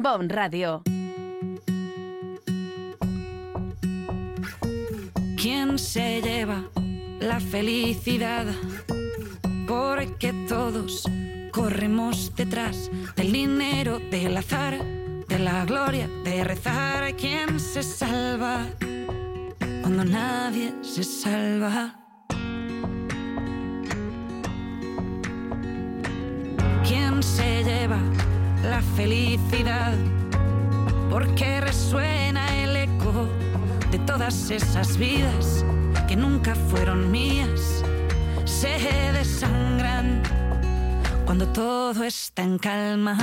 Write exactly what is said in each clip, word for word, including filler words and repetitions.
Bon Radio. ¿Quién se lleva la felicidad? Porque todos corremos detrás del dinero, del azar, de la gloria, de rezar. ¿Quién se salva cuando nadie se salva? ¿Quién se lleva la felicidad? Porque resuena el eco de todas esas vidas que nunca fueron mías. Se desangran cuando todo está en calma.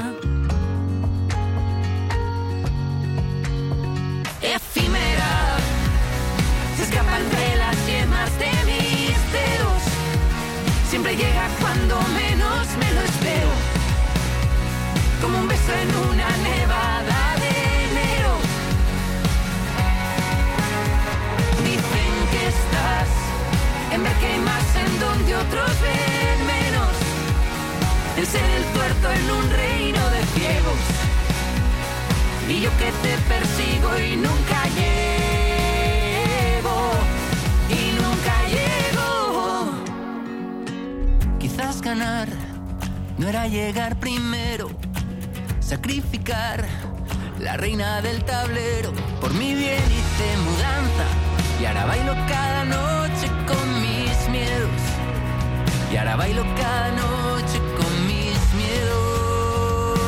Efímera, se escapa entre las yemas de mis dedos. Siempre llega cuando menos me lo espero, como un beso en una nevada de enero. Dicen que estás en ver que hay más en donde otros ven menos, en ser el tuerto en un reino de ciegos, y yo que te persigo y nunca llego, y nunca llego. Quizás ganar no era llegar primero, sacrificar la reina del tablero. Por mi bien hice mudanza y ahora bailo cada noche con mis miedos, y ahora bailo cada noche con mis miedos.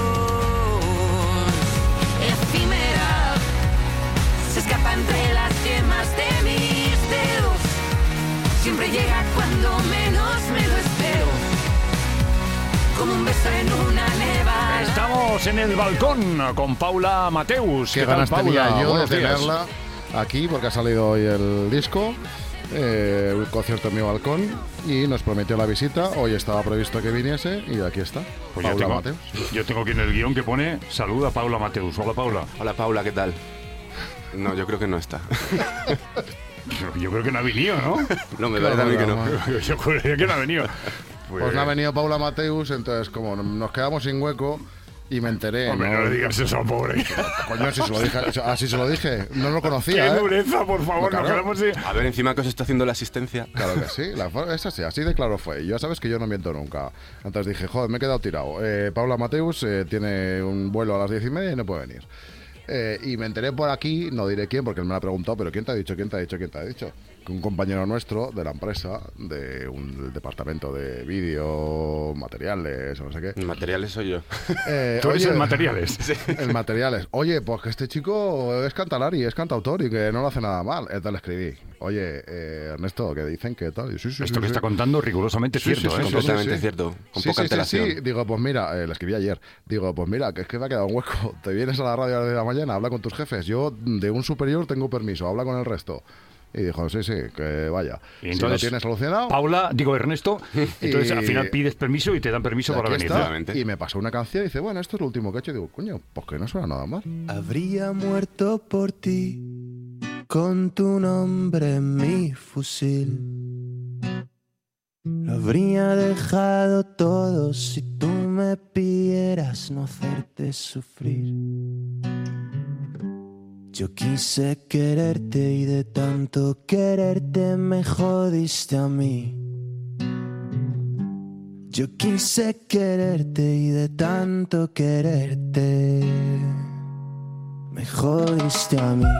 Efímera, se escapa entre las yemas de mis dedos. Siempre llega cuando menos me lo espero, como un beso en una nevada. Estamos en el balcón con Paula Mateus. Qué ¿Qué tal, ganas tenía Paula? yo de Buenos días. tenerla aquí porque ha salido hoy el disco, eh, un concierto en mi balcón, y nos prometió la visita. Hoy estaba previsto que viniese y aquí está. Pues yo Paula tengo, Mateus. yo tengo aquí en el guión que pone saluda a Paula Mateus. Hola, Paula. Hola Paula, ¿qué tal? No, yo creo que no está. Yo creo que no ha venido, ¿no? No, me Claro, parece a mí que no. claro. Yo juraría que no ha venido. Pues, Pues no ha venido Paula Mateus, entonces como nos quedamos sin hueco y me enteré. Hombre, no, le digas eso, pobre. Coño, si se lo dije, así se lo dije. No lo conocía, Qué ¿eh? dureza, por favor, Claro. nos quedamos sin... A ver, encima que os está haciendo la asistencia. Claro que sí, la, es así, así de claro fue. Y ya sabes que yo no miento nunca. Entonces dije, joder, me he quedado tirado. Eh, Paula Mateus eh, tiene un vuelo a las diez y media y no puede venir. Eh, y me enteré por aquí, no diré quién porque él me lo ha preguntado, pero ¿quién te ha dicho? ¿Quién te ha dicho? ¿Quién te ha dicho? Que un compañero nuestro de la empresa, de un del departamento de vídeo, materiales o no sé qué. Materiales soy yo. Eh, Tú eres oye, el materiales. El materiales. Oye, pues que este chico es cantalari, es cantautor y que no lo hace nada mal. Entonces le escribí, oye, eh, Ernesto, que dicen que tal. Y, sí, sí, Esto sí, que sí. está contando rigurosamente Sí, cierto, sí, ¿eh? sí, Completamente sí, sí. cierto. Con Sí, poca sí, sí, antelación. sí. Digo, pues mira, eh, le escribí ayer. Digo, pues mira, que es que me ha quedado un hueco. Te vienes a la radio a las diez de la mañana, habla con tus jefes. Yo de un superior tengo permiso, habla con el resto. Y dijo, sí, sí, que vaya. Y si lo entonces, tienes solucionado. Paula, digo Ernesto, entonces Y- al final pides permiso y te dan permiso y para aquí venir. está. Efectivamente. Y me pasó una canción y dice, bueno, esto es lo último que he hecho. Y digo, coño, pues que no suena nada mal. Habría muerto por ti, con tu nombre en mi fusil. Lo habría dejado todo si tú me pidieras no hacerte sufrir. Yo quise quererte y de tanto quererte me jodiste a mí. Yo quise quererte y de tanto quererte me jodiste a mí.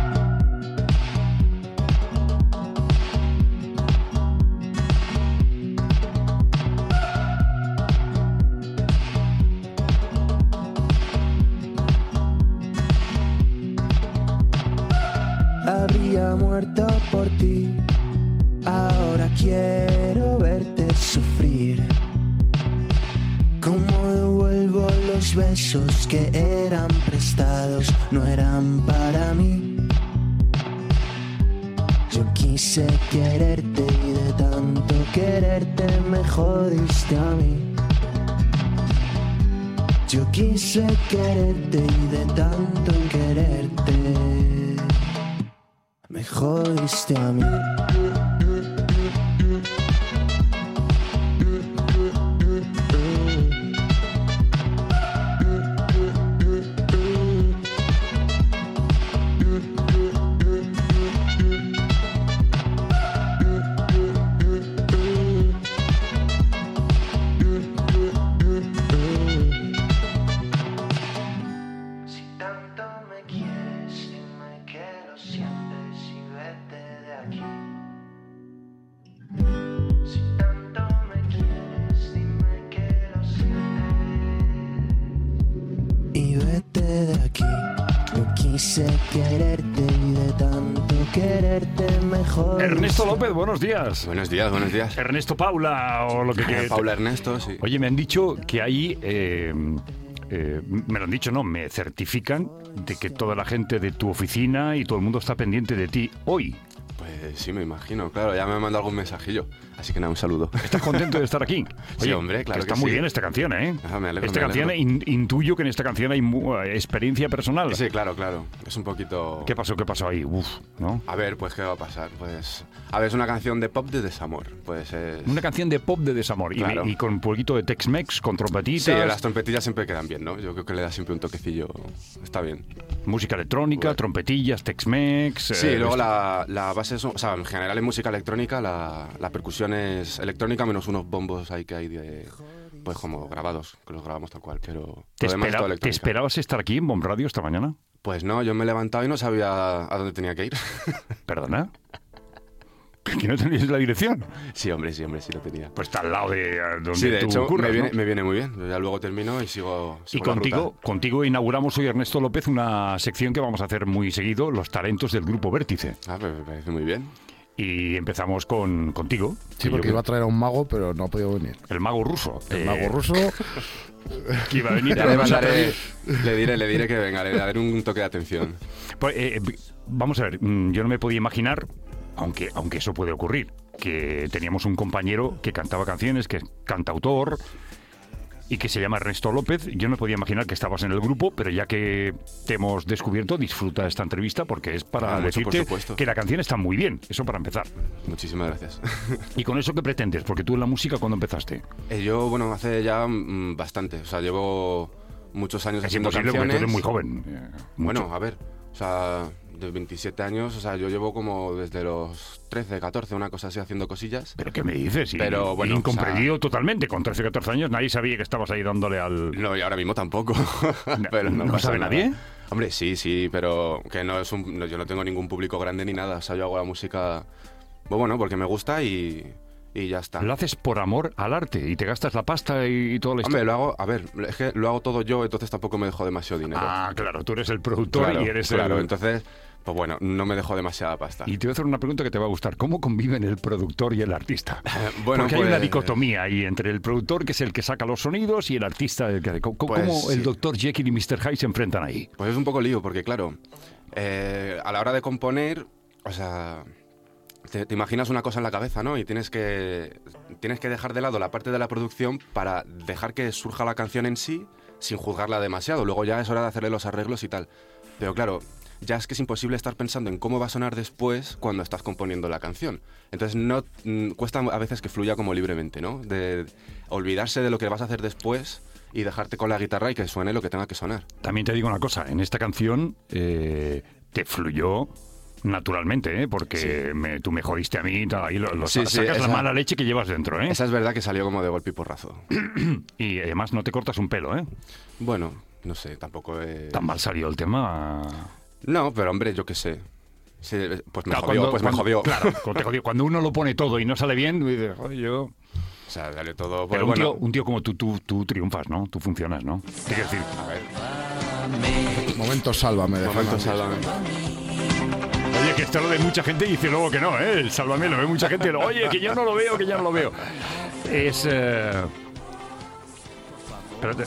Habría muerto por ti, ahora quiero verte sufrir. ¿Cómo devuelvo los besos que eran prestados, no eran para mí? Yo quise quererte y de tanto quererte me jodiste a mí. Yo quise quererte y de tanto quererte me jodiste a mí. vete de aquí. Yo quise quererte y de tanto quererte mejor. Ernesto López, buenos días. Buenos días, buenos días. Ernesto Paula o lo que quieras. Paula Ernesto, sí. Oye, me han dicho que ahí... Eh, eh, me lo han dicho, no, me certifican de que toda la gente de tu oficina y todo el mundo está pendiente de ti hoy. Pues sí, me imagino, claro, ya me han mandado algún mensajillo. Así que nada, un saludo. ¿Estás contento de estar aquí? Sí, hombre, claro que está que muy sí. bien esta canción, ¿eh? Ah, me alegro, esta me canción, alegro. in- intuyo que en esta canción hay mu- experiencia personal. Sí, claro, claro. Es un poquito... ¿Qué pasó? ¿Qué pasó ahí? Uf, ¿no? A ver, pues, ¿qué va a pasar? Pues... A ver, es una canción de pop de desamor. Pues es... Una canción de pop de desamor. Y- Claro. Y, con un poquito de Tex-Mex, con trompetitas, Sí, las trompetillas siempre quedan bien, ¿no? Yo creo que le da siempre un toquecillo. Está bien. música electrónica, Bueno. trompetillas, Tex-Mex. Sí, eh, luego esto- la, la base es... O sea, en general en música electrónica la, la percusión es electrónica menos unos bombos ahí que hay de... Pues como grabados, que los grabamos tal cual, pero... ¿Te, lo demás es espera- todo ¿Te electrónica. esperabas estar aquí en Bomb Radio esta mañana? Pues no, yo me he levantado y no sabía a dónde tenía que ir. ¿Perdona? ¿Que no tenías la dirección? Sí, hombre, sí, hombre, sí lo tenía. Pues está al lado de eh, donde Sí, de tú hecho, curras, me viene, ¿no? me viene muy bien. Yo ya luego termino y sigo, Y sigo la contigo, ruta. contigo inauguramos hoy, Ernesto López, una sección que vamos a hacer muy seguido, los talentos del Grupo Vértice. Ah, pues me parece muy bien. Y empezamos con contigo. Sí, que porque yo- iba a traer a un mago, pero no ha podido venir. El mago ruso. El eh, mago ruso. Que iba a venir. Ya pero le no se mandaré, atrevió. le diré, le diré que venga, le daré un toque de atención. Pues, eh, vamos a ver, mm, yo no me podía imaginar, aunque, aunque eso puede ocurrir, que teníamos un compañero que cantaba canciones, que es cantautor y que se llama Ernesto López. Yo no me podía imaginar que estabas en el grupo, pero ya que te hemos descubierto, disfruta esta entrevista porque es para Ah, mucho, por decirte supuesto. que la canción está muy bien. Eso para empezar. Muchísimas gracias. ¿Y con eso qué pretendes? Porque tú en la música, ¿cuándo empezaste? Eh, yo, bueno, hace ya mm, bastante. O sea, llevo muchos años Es haciendo imposible porque tú canciones. eres muy joven. eh, mucho. Bueno, a ver, o sea, de veintisiete años, o sea, yo llevo como desde los trece, catorce, una cosa así, haciendo cosillas. ¿Pero qué me dices? Y- Pero, bueno, incomprendido totalmente. Con trece, catorce años nadie sabía que estabas ahí dándole al... No, y ahora mismo tampoco. pero no ¿No pasa sabe nada. nadie? Hombre, sí, sí, pero que no es un, no, yo no tengo ningún público grande ni nada. O sea, yo hago la música, pues bueno, porque me gusta y, y ya está. Lo haces por amor al arte y te gastas la pasta y, y todo la Hombre, historia. lo hago, a ver, es que lo hago todo yo, entonces tampoco me dejo demasiado dinero. Ah, claro, tú eres el productor claro, y eres claro, el... entonces, pues bueno, no me dejo demasiada pasta. Y te voy a hacer una pregunta que te va a gustar. ¿Cómo conviven el productor y el artista? Bueno, Porque hay pues- una dicotomía ahí entre el productor, que es el que saca los sonidos, y el artista, el que... ¿Cómo, Pues, cómo el sí. doctor Jekyll y mister Hyde se enfrentan ahí? Pues es un poco lío, porque claro, eh, a la hora de componer, o sea, te, te imaginas una cosa en la cabeza, ¿no? Y tienes que, tienes que dejar de lado la parte de la producción para dejar que surja la canción en sí sin juzgarla demasiado. Luego ya es hora de hacerle los arreglos y tal. Pero claro, ya es que es imposible estar pensando en cómo va a sonar después cuando estás componiendo la canción. Entonces no mm, cuesta a veces que fluya como libremente, ¿no? De olvidarse de lo que vas a hacer después y dejarte con la guitarra y que suene lo que tenga que sonar. También te digo una cosa, en esta canción eh, te fluyó naturalmente, ¿eh? Porque me- tú me jodiste a mí y tal, ahí lo, lo Sí, sa- sí, sacas la esa- mala leche que llevas dentro, ¿eh? Esa es verdad que salió como de golpe y porrazo. Y además no te cortas un pelo, ¿eh? Bueno, no sé, tampoco he... Tan mal salió el tema... No, pero hombre, yo qué sé. Sí, pues me Claro, jodió, cuando- pues cuando- me jodió. Claro, cuando te jodió. Cuando uno lo pone todo y no sale bien, dices, "Joder, yo... O sea, dale todo... Pues Pero un, bueno, tío, un tío como tú, tú, tú triunfas, ¿no? Tú funcionas, ¿no? ¿Qué quiero decir? a ver, Momento sálvame de momento, Fernández. sálvame. Oye, que esto lo ve mucha gente y dice luego que no, ¿eh? El Sálvame lo ve mucha gente. Oye, que yo no lo veo, que ya no lo veo. Es... eh, Espérate.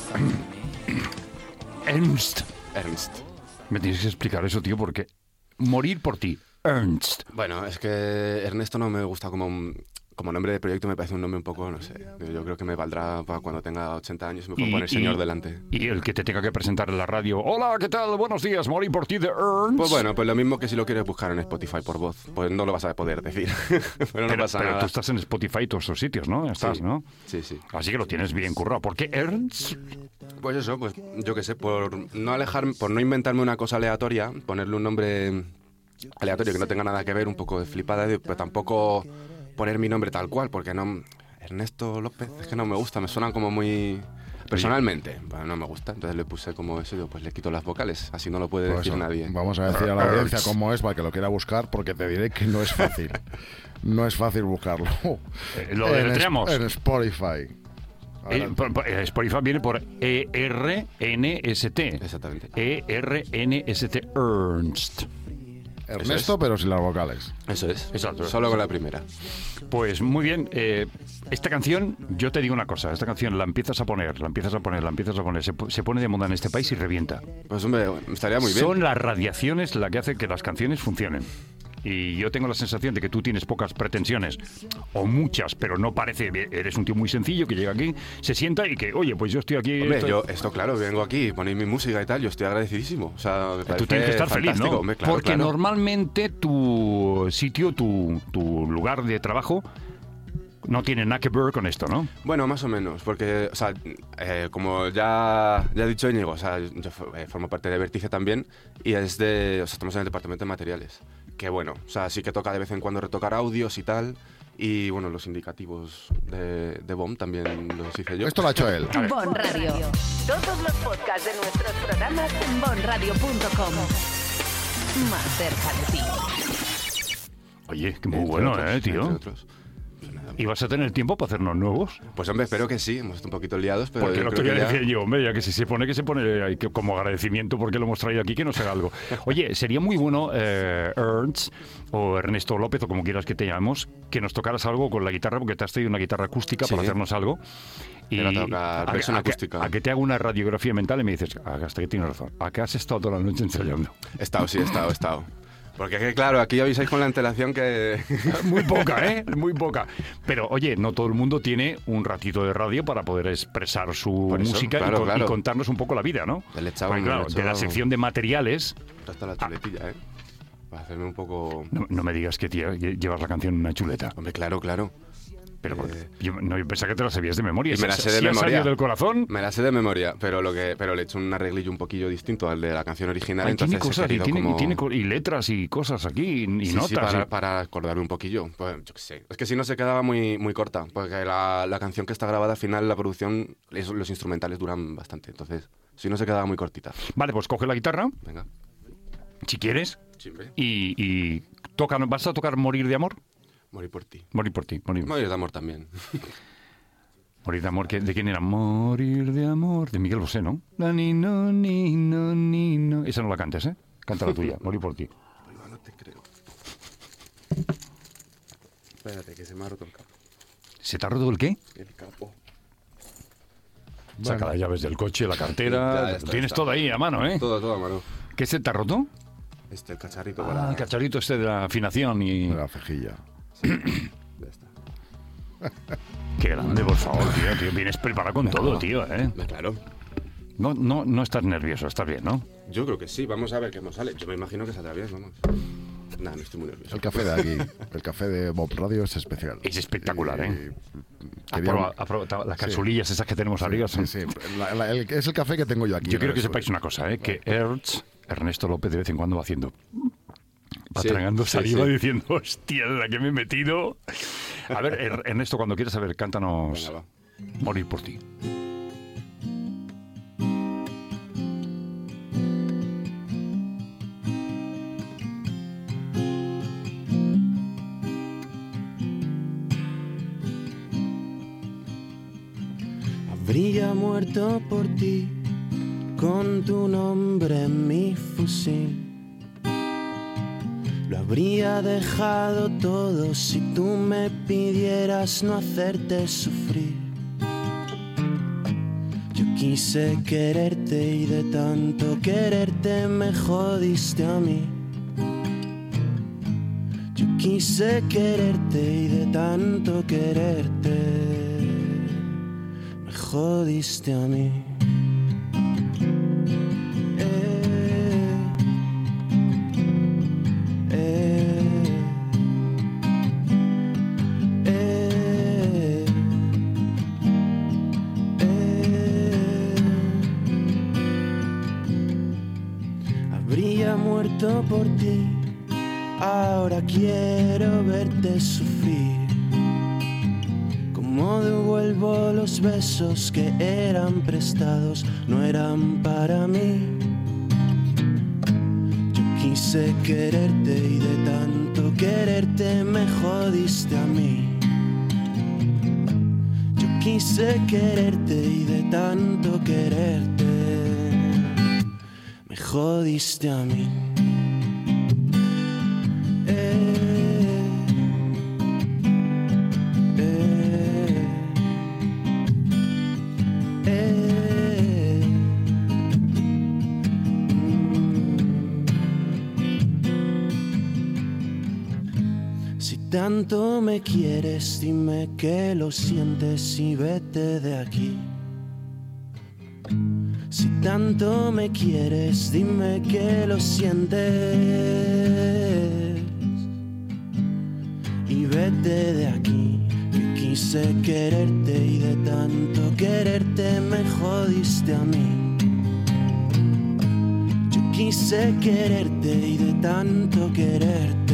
Ernst. Ernst. Me tienes que explicar eso, tío, porque... Morir por ti. Ernst. Bueno, es que Ernesto no me gusta como, un- como nombre de proyecto, me parece un nombre un poco, no sé. Yo creo que me valdrá para cuando tenga ochenta años y me puedo poner señor delante. Y el que te tenga que presentar en la radio. Hola, ¿qué tal? Buenos días, Morir por ti de Ernst. Pues bueno, pues lo mismo que si lo quieres buscar en Spotify por voz, pues no lo vas a poder decir. pero no pero, pasa pero nada. tú estás en Spotify y todos esos sitios, ¿no? Estás, Sí. ¿no? Sí, sí. Así que lo tienes bien currado. ¿Por qué Ernst? Pues eso, pues yo qué sé, por no alejarme, por no inventarme una cosa aleatoria, ponerle un nombre aleatorio que no tenga nada que ver, un poco de flipada, pero tampoco poner mi nombre tal cual, porque no... Ernesto López, es que no me gusta, me suena como muy... Personalmente, bueno, no me gusta, entonces le puse como eso y digo, pues le quito las vocales, así no lo puede Por decir eso, nadie. vamos a decir a la audiencia cómo es para que lo quiera buscar, porque te diré que no es fácil. No es fácil buscarlo. Eh, ¿lo En deletreamos? es- En Spotify. Eh, por, por, Spotify viene por E R N S T. Exactamente. E R N S T, Ernst. Ernesto, pero sin las vocales. Eso es. Exacto. Solo con la primera. Pues muy bien. Eh, esta canción, yo te digo una cosa. Esta canción la empiezas a poner, la empiezas a poner, la empiezas a poner. Se, se pone de moda en este país y revienta. Pues hombre, estaría muy bien. Son las radiaciones las que hacen que las canciones funcionen. Y yo tengo la sensación de que tú tienes pocas pretensiones, o muchas, pero no parece. Eres un tío muy sencillo que llega aquí, se sienta y que, oye, pues yo estoy aquí. Hombre, estoy... yo, esto claro, vengo aquí, ponéis mi música y tal, yo estoy agradecidísimo. O sea, me Tú tienes que estar feliz, ¿no? Hombre, claro, Porque claro. normalmente tu sitio, tu, tu lugar de trabajo no tiene nada que ver con esto, ¿no? Bueno, más o menos, porque, o sea, eh, como ya, ya ha dicho Íñigo, o sea, yo eh, formo parte de Vértice también y es de, o sea, estamos en el departamento de materiales. Que bueno, o sea, sí que toca de vez en cuando retocar audios y tal. Y bueno, los indicativos de, de B O M también los hice yo. Esto lo ha hecho él. Bon Radio. Todos los podcasts de nuestros programas en bon radio punto com. Más cerca de ti. Oye, que muy Entre bueno, otros, ¿eh, tío? entre otros. Pues nada. ¿Y vas a tener tiempo para hacernos nuevos? Pues hombre, espero que sí, hemos estado un poquito liados, pero Porque yo el otro creo día que ya- decía yo, hombre, ya que si se pone, que se pone hay que, como agradecimiento porque lo hemos traído aquí, que nos haga algo. Oye, sería muy bueno, eh, Ernst o Ernesto López, o como quieras que te llamemos, que nos tocaras algo con la guitarra, porque te has traído una guitarra acústica Sí. para hacernos algo. Y Te va a tocar a, versión a que- acústica. a que te haga una radiografía mental y me dices, ah, hasta que tienes razón, ¿a qué has estado toda la noche ensayando? He estado, sí, he estado, he estado. Porque que, claro, aquí avisáis con la antelación que... Muy poca, ¿eh? Muy poca. Pero, oye, no todo el mundo tiene un ratito de radio para poder expresar su Por eso, música y claro, con- y, claro. contarnos un poco la vida, ¿no? Le he echado Porque, un- claro, le he de la echado- sección de materiales, Hasta la chuletilla, ¿eh? Para hacerme un poco... no, no me digas que tie- llevas la canción en una chuleta. Hombre, claro, claro. Pero Eh, yo, no, yo pensaba que te la sabías de memoria. y me la Si- sé de si ha memoria. salido del corazón. Me la sé de memoria, pero lo que pero le he hecho un arreglillo un poquillo distinto al de la canción original. Ay, tiene entonces he cosas y querido tiene, como- y tiene co- y letras y cosas aquí y, y Sí, notas. sí, para, y- para acordarme un poquillo. Pues, yo qué sé. Es que si no se quedaba muy, muy corta, porque la, la canción que está grabada al final, la producción, es- los instrumentales duran bastante. Entonces, si no se quedaba muy cortita. Vale, pues coge la guitarra, Venga. si quieres, Sí, hombre. y, y toca, ¿vas a tocar Morir de Amor? Morir por ti. Morir por ti, morir. Morir de amor también. Morir de amor, ¿qué- ¿de quién era? Morir de amor, de Miguel Bosé, ¿no? La ni no, ni no, ni no. Esa no la cantes, ¿eh? Canta la tuya, Morir por ti. Oiga, no te creo. Espérate, que se me ha roto el capo. ¿Se te ha roto el qué? El capo. Saca las llaves del coche, la cartera. Ya, ya está, Tienes está. todo ahí a mano, ¿eh? Todo, todo a mano. ¿Qué se te ha roto? Este, el cacharrito Ah, para... el cacharrito este de la afinación y... De la cejilla. Ya está. Qué grande, por favor, tío, tío. Vienes preparado con todo, tío, ¿eh? Hombre, Claro. No, no, no estás nervioso, estás bien, ¿no? Yo creo que sí. Vamos a ver qué nos sale. Yo me imagino que saldrá bien, vamos. Nada, no estoy muy nervioso. El café de aquí, el café de Bob Radio es especial. Es espectacular, Y- ¿eh? quería- Apro- apro- las capsulillas esas que tenemos arriba son... Sí, sí. La- la- el- es el café que tengo yo aquí. Yo en quiero el que estudio. sepáis una cosa, ¿eh? Que Ertz, Ernesto López, de vez en cuando va haciendo... Va Sí, tragando sí, saliva sí. diciendo, hostia, en la que me he metido. A ver, Er- Ernesto, cuando quieras saber, cántanos Venga, va. Morir por ti. Habría muerto por ti con tu nombre en mi fusil. Lo habría dejado todo si tú me pidieras no hacerte sufrir. Yo quise quererte y de tanto quererte me jodiste a mí. Yo quise quererte y de tanto quererte me jodiste a mí. Eh, eh, eh, eh. Habría muerto por ti. Ahora quiero verte sufrir. Cómo devuelvo los besos que eran prestados, no eran para mí. Yo quise quererte y de tanto quererte me jodiste a mí. Yo quise quererte y de tanto quererte me jodiste a mí. Eh, eh, eh, mm. Si tanto me quieres, dime que lo sientes y vete de aquí. Si tanto me quieres, dime que lo sientes y vete de aquí. Que quise quererte y de tanto quererte me jodiste a mí. Yo quise quererte y de tanto quererte.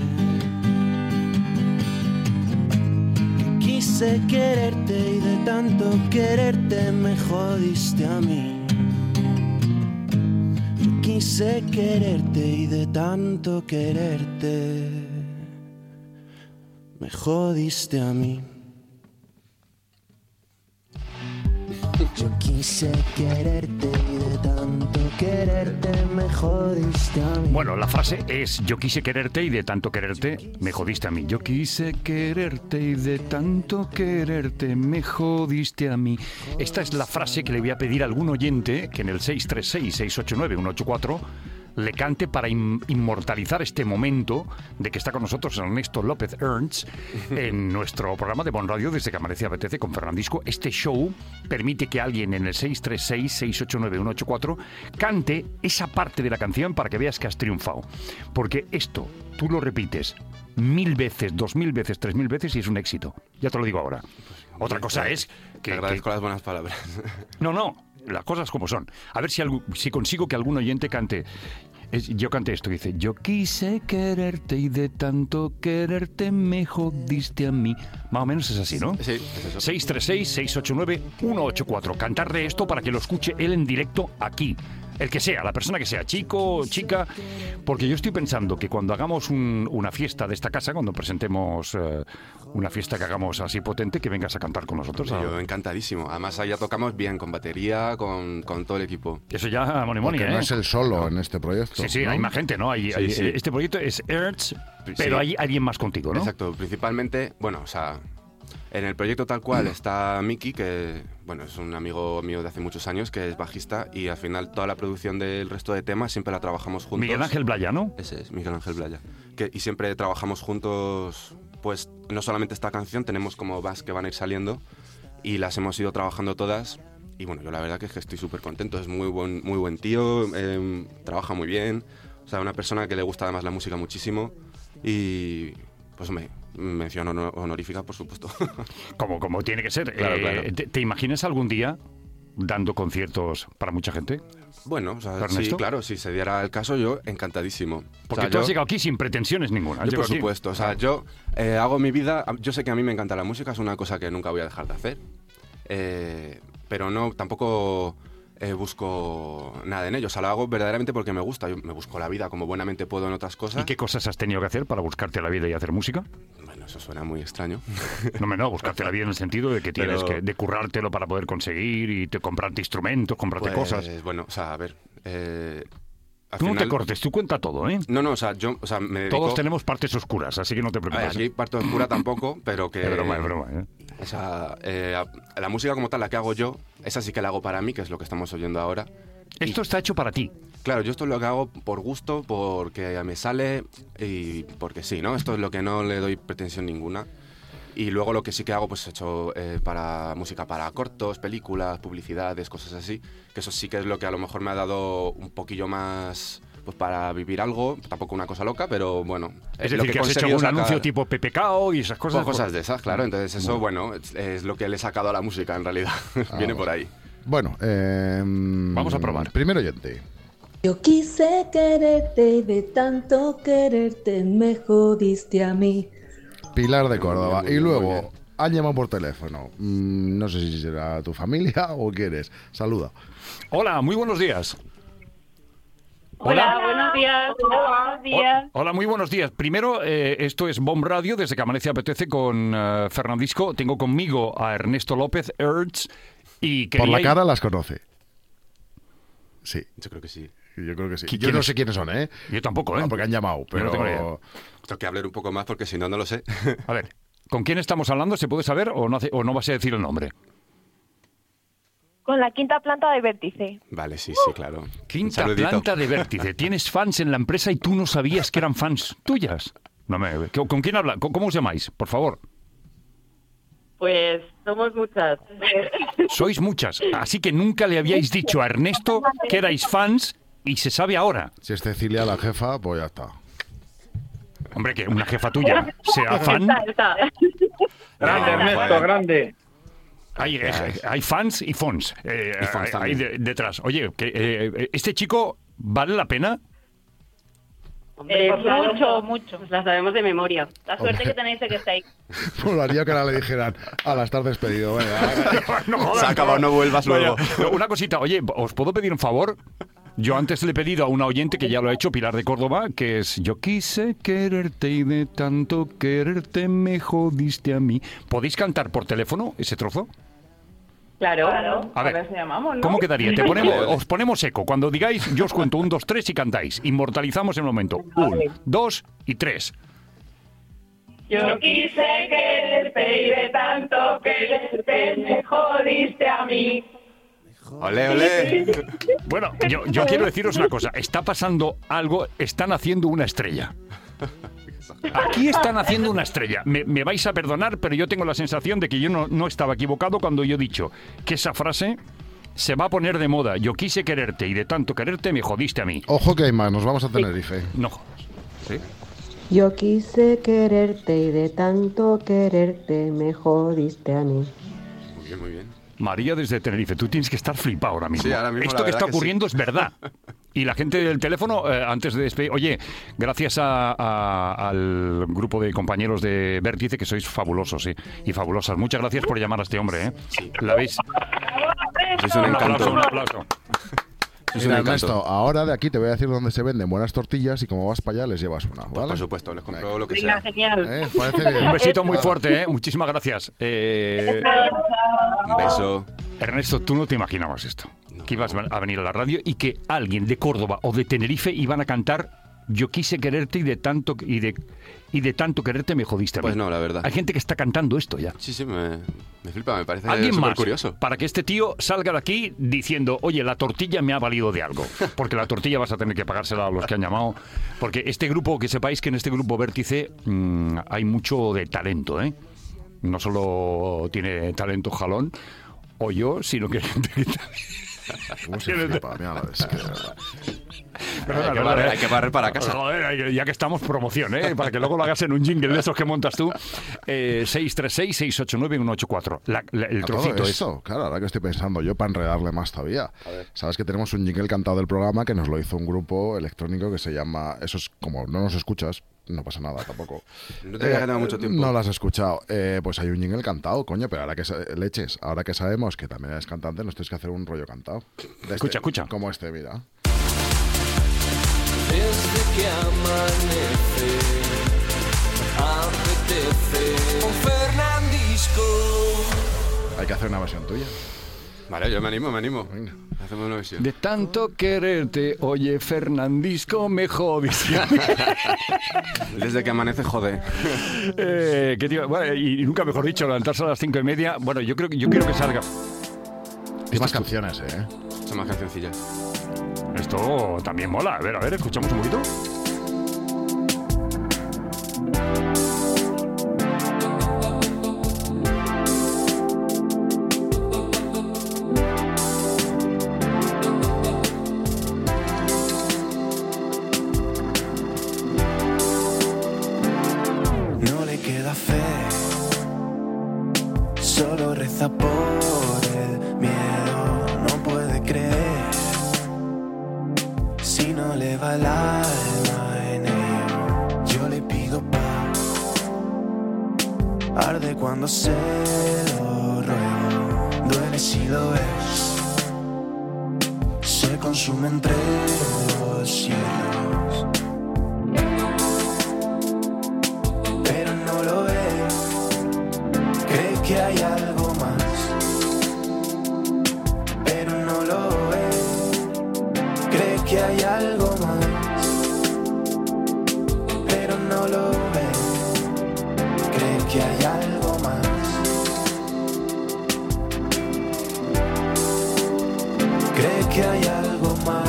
Que quise quererte y de tanto quererte me jodiste a mí. Quise quererte y de tanto quererte me jodiste a mí. Yo quise quererte y de tanto quererte me jodiste a mí. Bueno, la frase es: yo quise quererte y de tanto quererte me jodiste a mí. Yo quise quererte y de tanto quererte me jodiste a mí. Esta es la frase que le voy a pedir a algún oyente que en el seis tres seis, seis ocho nueve, uno ocho cuatro le cante para in- inmortalizar este momento de que está con nosotros Ernesto López Ernst en nuestro programa de Bon Radio desde que amanece A B T C con Fernandisco. Este show permite que alguien en el seis tres seis, seis ocho nueve, uno ocho cuatro cante esa parte de la canción para que veas que has triunfado. Porque esto, tú lo repites mil veces, dos mil veces, tres mil veces y es un éxito. Ya te lo digo ahora. Otra cosa es que... Te agradezco que... las buenas palabras. No, no, las cosas como son. A ver si, algo, si consigo que algún oyente cante. Es, yo cante esto, dice: yo quise quererte y de tanto quererte me jodiste a mí. Más o menos es así, ¿no? Sí, es eso. seis tres seis, seis ocho nueve, uno ocho cuatro. Cantarle esto para que lo escuche él en directo aquí. El que sea, la persona que sea, chico, chica. Porque yo estoy pensando que cuando hagamos un, una fiesta de esta casa, cuando presentemos eh, una fiesta que hagamos así potente, que vengas a cantar con nosotros. Sí, ¿no? yo encantadísimo. Además, allá tocamos bien, con batería, con, con todo el equipo. Eso ya, Moni Moni, Porque ¿eh? no es el solo en este proyecto. Sí, sí, ¿no? hay más gente, ¿no? Hay, Sí, hay- sí. Este proyecto es Ertz, pero Sí. hay alguien más contigo, ¿no? Exacto, principalmente, bueno, o sea, en el proyecto tal cual está Miki, que, bueno, es un amigo mío de hace muchos años, que es bajista, y al final toda la producción del resto de temas siempre la trabajamos juntos. Miguel Ángel Blaya, ¿no? Ese es, Miguel Ángel Blaya. Que, y siempre trabajamos juntos, pues, no solamente esta canción, tenemos como vas que van a ir saliendo, y las hemos ido trabajando todas. Y bueno, yo la verdad que es que estoy súper contento, es muy buen, muy buen tío, eh, trabaja muy bien, o sea, una persona que le gusta además la música muchísimo, y pues me mención honor- honorífica, por supuesto. Como, como tiene que ser. Claro, Eh, claro. ¿te, te imaginas algún día dando conciertos para mucha gente? Bueno, o sea, ¿Ernesto? sí, claro, si se diera el caso, yo encantadísimo. Porque O sea, tú has yo- llegado aquí sin pretensiones ninguna. Has Yo, por llegado aquí- supuesto, o sea, yo eh, hago mi vida, yo sé que a mí me encanta la música, es una cosa que nunca voy a dejar de hacer, eh, pero no, tampoco eh, busco nada en ello, o sea, lo hago verdaderamente porque me gusta, yo me busco la vida como buenamente puedo en otras cosas. ¿Y qué cosas has tenido que hacer para buscarte la vida y hacer música? Bueno, eso suena muy extraño. No, me no, buscarte la vida en el sentido de que tienes Pero- que de currártelo para poder conseguir y te comprarte instrumentos, comprarte Pues, cosas. bueno, o sea, a ver... eh, al Tú no te final- cortes, tú cuenta todo, ¿eh? No, no, o sea, yo, o sea, me dedico... Todos tenemos partes oscuras, así que no te A ver, preocupes. aquí parto oscura tampoco, pero que... Es broma, es broma, ¿eh? O sea, eh, a- la música como tal, la que hago yo, esa sí que la hago para mí, que es lo que estamos oyendo ahora. Esto está hecho para ti. Claro, yo esto es lo que hago por gusto, porque me sale y porque sí, ¿no? Esto es lo que no le doy pretensión ninguna. Y luego lo que sí que hago, pues he hecho eh, para música para cortos, películas, publicidades, cosas así, que eso sí que es lo que a lo mejor me ha dado un poquillo más, pues para vivir algo, tampoco una cosa loca, pero bueno. Es lo decir, que, has hecho conseguido un sacar- anuncio tipo P P K O y esas cosas. Pues cosas de esas, claro. Entonces eso, bueno, es, es lo que le he sacado a la música en realidad. Viene por ahí. Bueno, eh, Vamos a probar. Primer oyente. Yo quise quererte y de tanto quererte me jodiste a mí. Pilar de Córdoba. Muy Y bien, muy luego, bien. han llamado por teléfono. Mm, no sé si será tu familia o quién eres. Saluda. Hola, muy buenos días. Hola, buenos Buenos días, buenos días. Hola, muy buenos días. Primero, eh, esto es Bomb Radio, desde que amanece apetece con uh, Fernandisco. Tengo conmigo a Ernesto López, Ertz, y Por la quería- cara las conoce. Sí. Yo creo que sí. Yo creo que sí. ¿Qui- Yo no quiénes? sé quiénes son, ¿eh? Yo tampoco, ¿eh? No, porque han llamado, Yo pero... no tengo ni idea. Tengo que hablar un poco más porque si no, no lo sé. A ver, ¿con quién estamos hablando? ¿Se puede saber o no, hace- o no vas a decir el nombre? Con la quinta planta de Vértice. Vale, sí, sí, claro. Un Quinta saludito. planta de Vértice. Tienes fans en la empresa y tú no sabías que eran fans tuyas. No me... ¿Con quién habla? ¿Cómo os llamáis? Por favor. Pues somos muchas. Sois muchas. Así que nunca le habíais dicho a Ernesto que erais fans y se sabe ahora. Si es Cecilia la jefa, pues ya está. Hombre, que una jefa tuya sea fan. Está, está. Grande, Ernesto, grande. Hay, eh, hay fans y fons eh, Y fans hay, hay también. de- detrás. Oye, que, eh, ¿este chico vale la pena? Hombre, Eh, por favor, mucho, mucho. Pues la sabemos de memoria. La suerte que tenéis de que estáis. Molaría que ahora le dijeran, ala, estás despedido, venga. No jodas, Se ha acabado, no vuelvas Vaya, luego. una cosita, oye, ¿os puedo pedir un favor? Yo antes le he pedido a una oyente que ya lo ha hecho, Pilar de Córdoba, que es: yo quise quererte y de tanto quererte me jodiste a mí. ¿Podéis cantar por teléfono ese trozo? Claro. A ver, si llamamos, ¿no? ¿cómo quedaría? Te ponemos, os ponemos eco. Cuando digáis, yo os cuento un, dos, tres y cantáis. Inmortalizamos el momento. Un, dos y tres. Yo quise quererte y de tanto quererte me jodiste a mí. Ole, ole. Bueno, yo, yo quiero deciros una cosa. Está pasando algo, están haciendo una estrella. Aquí están haciendo una estrella. Me, me vais a perdonar, pero yo tengo la sensación de que yo no, no estaba equivocado cuando yo he dicho que esa frase se va a poner de moda. Yo quise quererte y de tanto quererte me jodiste a mí. Ojo que hay más, nos vamos a Tenerife. No jodas. ¿Sí? Yo quise quererte y de tanto quererte me jodiste a mí. Muy bien, muy bien. María desde Tenerife, tú tienes que estar flipado ahora mismo. Sí, ahora mismo Esto la que está verdad que ocurriendo es verdad. Y la gente del teléfono, eh, antes de despedir, oye, gracias a- a- al grupo de compañeros de Vértice, que sois fabulosos ¿sí? y fabulosas. Muchas gracias por llamar a este hombre. ¿eh? ¿La veis? Sois un Un aplauso, encanto. un aplauso. Sois un Mira, encanto. Ernesto, ahora de aquí te voy a decir dónde se venden buenas tortillas y como vas para allá les llevas una, Pues, ¿vale? por supuesto, les compro Venga. lo que Venga, sea. genial. ¿Eh? ¿Parece bien? Un besito muy fuerte, ¿eh? Muchísimas gracias. Eh, Un beso. Ernesto, tú no te imaginabas esto. Que ibas a venir a la radio y que alguien de Córdoba o de Tenerife iban a cantar Yo quise quererte y de tanto y de y de tanto quererte me jodiste a mí. Pues no, la verdad. Hay gente que está cantando esto ya. Sí, sí, me, me flipa, me parece Alguien súper más, curioso. para que este tío salga de aquí diciendo, oye, la tortilla me ha valido de algo. Porque la tortilla vas a tener que pagársela a los que han llamado. Porque este grupo, que sepáis que en este grupo Vértice mmm, hay mucho de talento, ¿eh? No solo tiene talento Jalón o yo, sino que... ¿Cómo se flipa? Mira, es que, de verdad. Perdona, hay, que perdona, barrer, ¿eh? hay que barrer para casa. Joder, hay- ya que estamos, promoción, ¿eh? Para que luego lo hagas en un jingle de esos que montas tú. Eh, seis tres seis, seis ocho nueve, uno ocho cuatro. La- la- el A todo trocito es... esto, claro, ahora que estoy pensando yo para enredarle más todavía. Sabes que tenemos un jingle cantado del programa que nos lo hizo un grupo electrónico que se llama, eso es como no nos escuchas, no pasa nada tampoco. No te creas que tengo mucho tiempo. No lo has escuchado. Eh, pues hay un jingle cantado, coño, pero ahora que sa- leches, ahora que sabemos que también eres cantante, nos tienes que hacer un rollo cantado. De Escucha, escucha. Como este, mira. Desde que amanece, apetece un Fernandisco. Hay que hacer una versión tuya. Vale, yo me animo, me animo. Venga. Hacemos una visión. De tanto quererte, oye, Fernandisco, me jodiste. Desde que amanece, jode. eh, que tío, bueno, y, y nunca mejor dicho, levantarse a las cinco y media. Bueno, yo creo que yo quiero que salga. Hay más canciones, ¿eh? Son más cancioncillas. Esto también mola. A ver, a ver, escuchamos un poquito. No le queda fe, solo reza por el miedo, no puede creer si no le va el alma en ello. Yo le pido paz, arde cuando se lo ruego, duele si lo ves, se consume entre los cielos. algo más, pero no lo ve. Cree que hay algo más. Cree que hay algo más.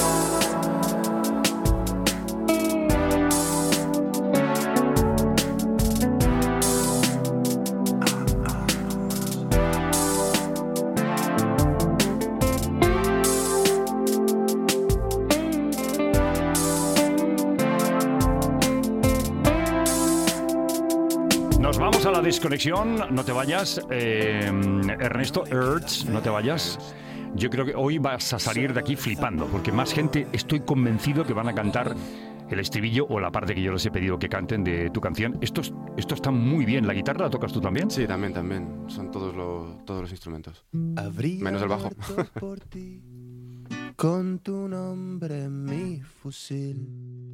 Nos vamos a la desconexión, no te vayas. Eh, Ernesto Ertz, no te vayas. Yo creo que hoy vas a salir de aquí flipando, porque más gente, estoy convencido que van a cantar el estribillo o la parte que yo les he pedido que canten de tu canción. Esto, es- esto está muy bien. ¿La guitarra la tocas tú también? Sí, también, también. Son todos, los todos los instrumentos. Habría Menos el bajo. muerto por ti, con tu nombre en mi fusil.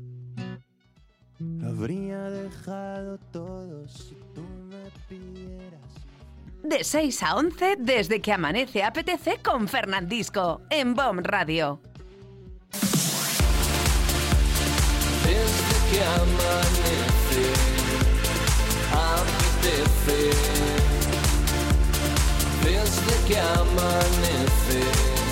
Habría dejado todo si tú me pidieras. De seis a once, desde que amanece A P T C con Fernandisco, en B O M Radio. Desde que amanece, apetece. Desde que amanece,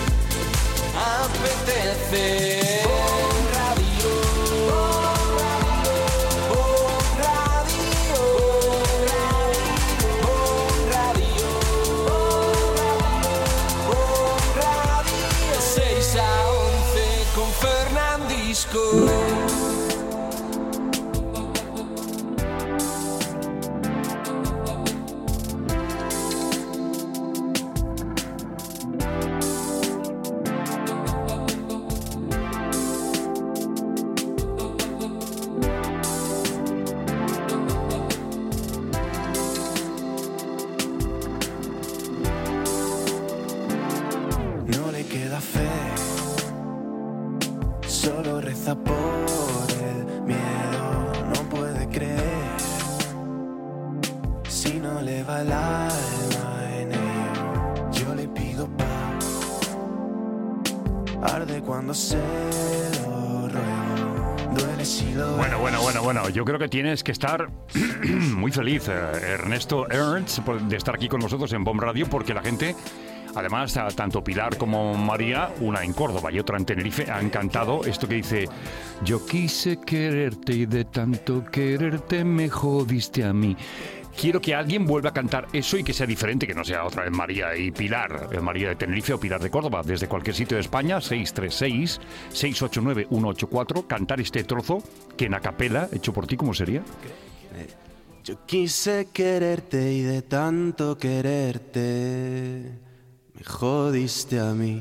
apetece. Bon Radio, Bon Radio, Bon Radio, Bon Radio, Bon Radio. seis a once con Fernandisco. No le queda fe, solo reza por el miedo. No puede creer si no le va el alma en ello. Yo le pido paz, arde cuando se lo ruego. Duele si lo Bueno, bueno, bueno, bueno. Yo creo que tienes que estar muy feliz, eh, Ernesto Ernst, por- de estar aquí con nosotros en B O M Radio, porque la gente, además, a- tanto Pilar como María, una en Córdoba y otra en Tenerife, han cantado esto que dice: yo quise quererte y de tanto quererte me jodiste a mí. Quiero que alguien vuelva a cantar eso y que sea diferente, que no sea otra vez María y Pilar, eh, María de Tenerife o Pilar de Córdoba, desde cualquier sitio de España, seis tres seis, seis ocho nueve, uno ocho cuatro, cantar este trozo que en a capela, hecho por ti, ¿cómo sería? Yo quise quererte y de tanto quererte me jodiste a mí.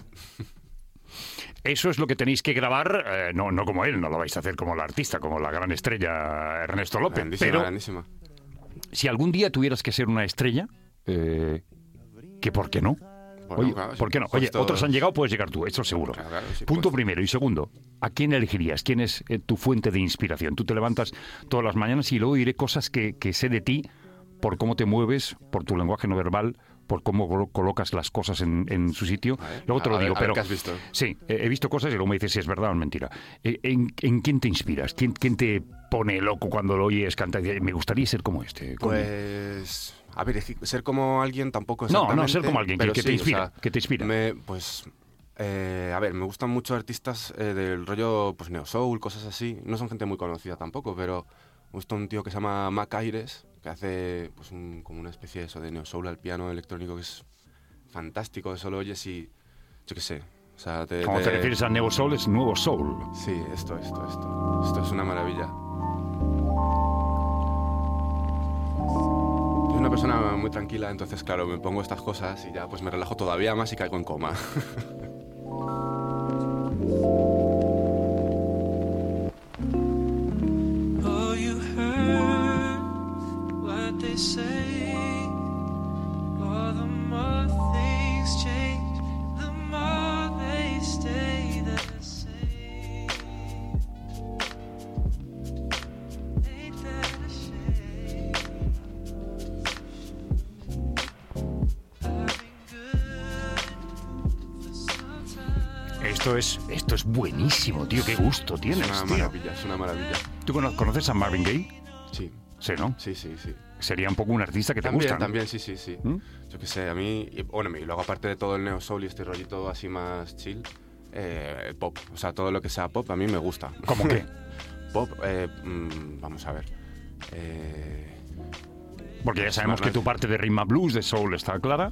Eso es lo que tenéis que grabar, eh, no, no como él, no lo vais a hacer como el artista, como la gran estrella Ernesto López, Grandísima, pero grandísima. si algún día tuvieras que ser una estrella, eh, que por qué no. Bueno, Oye, claro, ¿por qué no? pues Oye, todos- otros han llegado, puedes llegar tú, eso seguro. Claro, claro, sí, Punto pues. primero. Y segundo, ¿a quién elegirías? ¿Quién es eh, tu fuente de inspiración? Tú te levantas todas las mañanas y luego diré cosas que, que sé de ti por cómo te mueves, por tu lenguaje no verbal, por cómo colo- colocas las cosas en, en su sitio. A ver, Luego te a lo ver, digo, a ver pero... qué has visto. Sí, eh, he visto cosas y luego me dices si es verdad o es mentira. Eh, ¿En, en quién te inspiras? ¿Quién, quién te pone loco cuando lo oyes cantar? Y dices, me gustaría ser como este. coño"? Pues... A ver, es que ser como alguien tampoco No, exactamente. no, ser como alguien, que- pero que te sí, o inspira, sea, que te inspira. me- pues... eh, a ver, me gustan mucho artistas eh, del rollo pues neo soul, cosas así. No son gente muy conocida tampoco, pero me gusta un tío que se llama Mac Aires, que hace pues un- como una especie de eso de neo soul al piano electrónico que es fantástico. Eso lo oyes y yo qué sé. O sea, te, Cuando te refieres a Neo Soul, es Nuevo Soul. Sí, esto, esto, esto. Esto es una maravilla. Soy una persona muy tranquila, entonces, claro, me pongo estas cosas y ya pues me relajo todavía más y caigo en coma. Oh, you heard what they say. Oh, the more things change, the more they stay the same. Ain't that a shame? I've been good for esto es, esto es buenísimo, tío. Qué gusto tienes, Es una tío. maravilla, es una maravilla. ¿Tú cono- conoces a Marvin Gaye? Sí. Sí, ¿no? Sí, sí, sí. Sería un poco un artista que te También, gusta, ¿no? también, sí, sí, sí. ¿Mm? Yo qué sé, a mí... Y, bueno, y luego aparte de todo el neo soul y este rollito así más chill, eh, el pop. O sea, todo lo que sea pop a mí me gusta. ¿Cómo qué? Pop, eh, mm, vamos a ver. Eh, Porque ya sabemos que tu parte de rhythm and blues, de soul, está clara.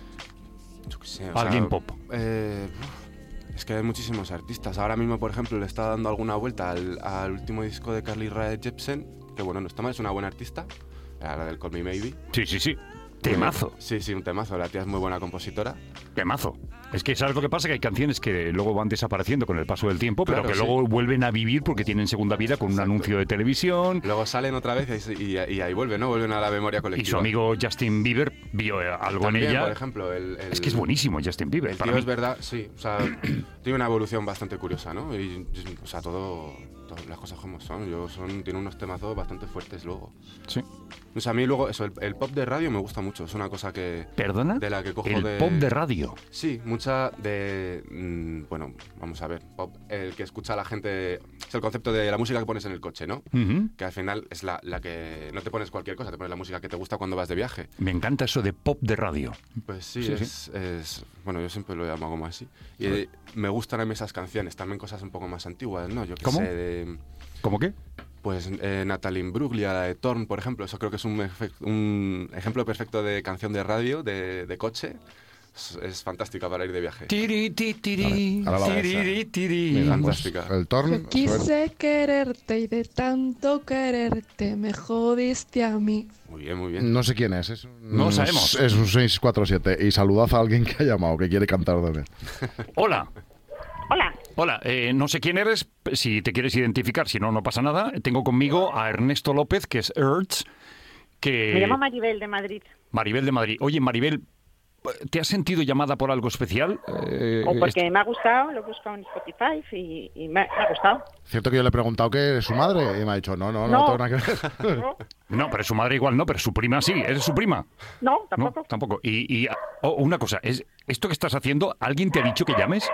yo qué sé, o Alguien sea, pop. eh, es que hay muchísimos artistas. Ahora mismo, por ejemplo, le está dando alguna vuelta al, al último disco de Carly Rae Jepsen, que bueno, no está mal, es una buena artista. La del Call Me Maybe. Sí, sí, sí. Temazo. Sí, sí, un temazo. La tía es muy buena compositora. Temazo. Es que sabes lo que pasa, que hay canciones que luego van desapareciendo con el paso del tiempo, pero Claro, que sí. luego vuelven a vivir porque tienen segunda vida con un anuncio de televisión. Luego salen otra vez y, y- y ahí vuelven, ¿no? Vuelven a la memoria Y colectiva. su amigo Justin Bieber vio eh, algo También, en ella. por ejemplo, el, el- Es que es buenísimo Justin Bieber. El para tío mí. es verdad, sí. O sea, tiene una evolución bastante curiosa, ¿no? Y, o sea, todo, todas las cosas como son. Yo son tiene unos temazos bastante fuertes luego. Sí. O sea, a mí luego, eso, el, el pop de radio me gusta mucho. Es una cosa que... ¿Perdona? De la que cojo El de... pop de radio. Sí, mucha de... mm, bueno, vamos a ver. Pop, el que escucha a la gente... Es el concepto de la música que pones en el coche, ¿no? Ujú. Que al final es la, la que... No te pones cualquier cosa, te pones la música que te gusta cuando vas de viaje. Me encanta eso de pop de radio. Pues sí, Sí, es, es- Bueno, yo siempre lo llamo como así. Y eh, me gustan a mí esas canciones, también cosas un poco más antiguas, ¿no? Yo qué ¿Cómo? sé, de... ¿Cómo qué? Pues eh, Natalie Imbruglia, la de Torn, por ejemplo. Eso creo que es un, efe- un ejemplo perfecto de canción de radio, de, de coche. Es, es fantástica para ir de viaje. Tiri, ti, tiri, Ahora la- tiri, tiri. Mira, pues, Fantástica. el Torn. Yo quise quererte y de tanto quererte me jodiste a mí. Muy bien, muy bien. No sé quién es. es un- No sabemos. Es un seis cuatro siete. Y saludad a alguien que ha llamado, que quiere cantar también. Hola. Hola. Hola, eh, no sé quién eres, si te quieres identificar, si no, no pasa nada. Tengo conmigo a Ernesto López, que es Ertz, que... Me llamo Maribel de Madrid. Maribel de Madrid. Oye, Maribel, ¿te has sentido llamada por algo especial? Eh, O porque me ha gustado, lo he buscado en Spotify y, y me, ha, me ha gustado. Cierto que yo le he preguntado que es su madre y me ha dicho, no, no, no, No. tengo nada que ver. No, No, pero su madre igual no, pero su prima sí. ¿Eres su prima? no tampoco. No, tampoco. Y, y oh, una cosa, es esto que estás haciendo, ¿alguien te ha dicho que llames?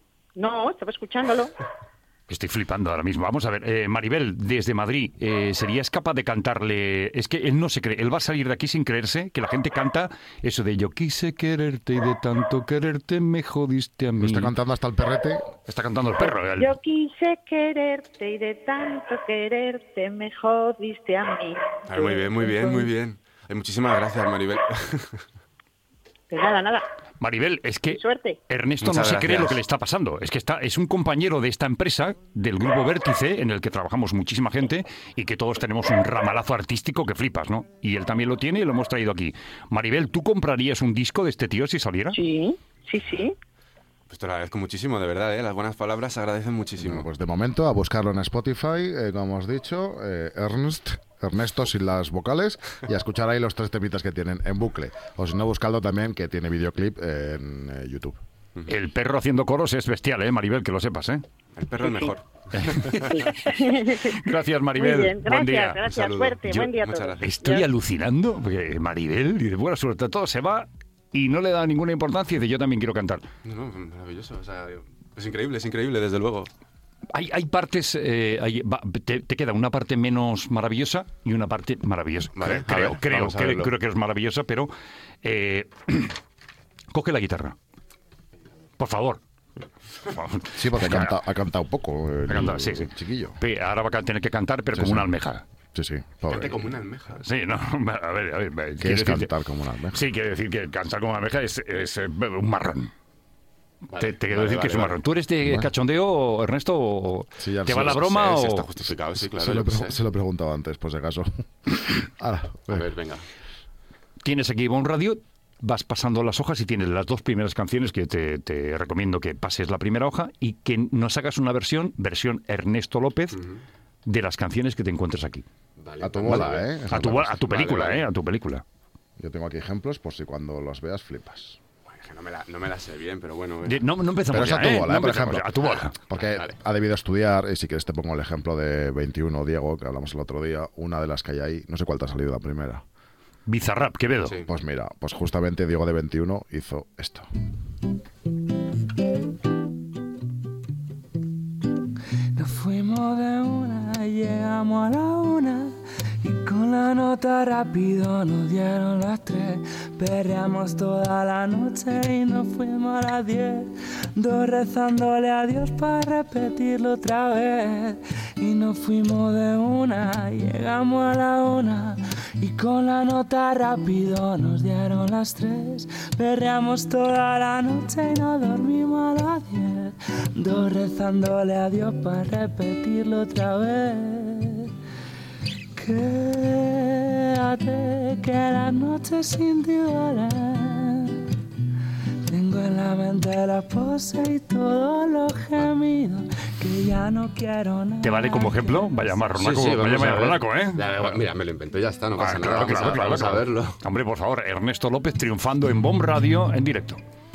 No, estaba escuchándolo. Estoy flipando ahora mismo. Vamos a ver, eh, Maribel, desde Madrid, eh, ¿serías capaz de cantarle? Es que él no se cree, él va a salir de aquí sin creerse que la gente canta eso de yo quise quererte y de tanto quererte me jodiste a mí. Me está cantando hasta el perrete. Está cantando el perro. el- Yo quise quererte y de tanto quererte me jodiste a mí. Ay, muy bien, muy bien, muy bien. Ay, muchísimas gracias, Maribel. De nada, nada. Maribel, es que Suerte. Ernesto Muchas no se cree gracias. lo que le está pasando. Es que está, es un compañero de esta empresa, del grupo Vértice, en el que trabajamos muchísima gente y que todos tenemos un ramalazo artístico que flipas, ¿no? Y él también lo tiene y lo hemos traído aquí. Maribel, ¿tú comprarías un disco de este tío si saliera? Sí, sí, sí. Pues te lo agradezco muchísimo, de verdad, ¿eh? Las buenas palabras se agradecen muchísimo. Bueno, pues de momento a buscarlo en Spotify, eh, como hemos dicho, eh, Ernst, Ernesto sin las vocales, y a escuchar ahí los tres temitas que tienen en bucle. O si no, buscadlo también, que tiene videoclip en eh, YouTube. El perro haciendo coros es bestial, ¿eh, Maribel? Que lo sepas, ¿eh? El perro es mejor. Gracias, Maribel. Muy bien, Buen día. gracias, gracias. saludo. Suerte, Yo- buen día a muchas todos. gracias. Estoy Adiós. alucinando, porque Maribel, dice, buena suerte, todo se va y no le da ninguna importancia y dice, yo también quiero cantar. No, no, maravilloso. O sea, es increíble, es increíble, desde luego. Hay, hay partes, eh, hay- va, te, te queda una parte menos maravillosa y una parte maravillosa. Vale, a creo, ver, creo, vamos a creo, verlo. creo que es maravillosa, pero eh, coge la guitarra. Por favor. Por favor. Sí, porque ha cantado, ha cantado poco el, Ha cantado, sí, sí. el chiquillo. Pe- Ahora va a tener que cantar, pero Sí, como sí. una almeja. Sí, sí, Cante pobre. como una almeja. Sí, no, a ver, a ver. ¿Qué quiero es decirte- cantar como una almeja? Sí, quiere decir que cantar como una almeja es, es, eh, un marrón. Vale, te te quiero vale, decir que vale, es un vale. marrón. ¿Tú eres de Vale. cachondeo, Ernesto? O Sí, ya ¿Te lo va sé, la sí, broma Sí, sí, o...? está justificado, sí, claro. se, lo yo he qué pre- sé. se lo he preguntado antes, por si acaso. Ahora, A ver, venga. Tienes aquí Bon Radio, vas pasando las hojas y tienes las dos primeras canciones que te, te recomiendo que pases la primera hoja y que nos hagas una versión, versión Ernesto López, de las canciones que te encuentres aquí. Vale, a tu vamos bola, ver. ¿eh? Esa A tu, es la a tu cosa. película, Vale, vale. ¿eh? A tu película. Yo tengo aquí ejemplos por si cuando los veas flipas. Bueno, es que no me la, no me la sé bien, pero bueno. De- no, no empezamos Pero es ya, a tu ¿eh? bola, No ¿eh? Por empezamos ejemplo. ya, a tu bola. Porque Vale. ha debido estudiar, y si quieres te pongo el ejemplo de veintiuno, Diego, que hablamos el otro día, una de las que hay ahí, no sé cuál te ha salido la primera. Bizarrap, Quevedo. Sí. Pues mira, pues justamente Diego de veintiuno hizo esto. nos fuimos de una, llegamos a la una. Y con la nota rápido nos dieron las tres. Perreamos toda la noche y nos fuimos a las diez. Dos rezándole a Dios para repetirlo otra vez. Y nos fuimos de una, llegamos a la una. Y con la nota rápido nos dieron las tres. Perreamos toda la noche y nos dormimos a las diez. Dos rezándole a Dios para repetirlo otra vez. Quédate, que la noche sin ti duele. Tengo en la mente la pose y todos los gemidos que ya no quiero nada. ¿Te vale como ejemplo? Vaya marronaco, Sí, sí, vaya vamos a ver. marronaco, ¿eh? Ya, mira, me lo invento, ya está, no pasa Ah, nada. claro, Vamos, claro, a, claro, vamos claro. a verlo. Hombre, por favor, Ernesto López triunfando en Bomb Radio en directo.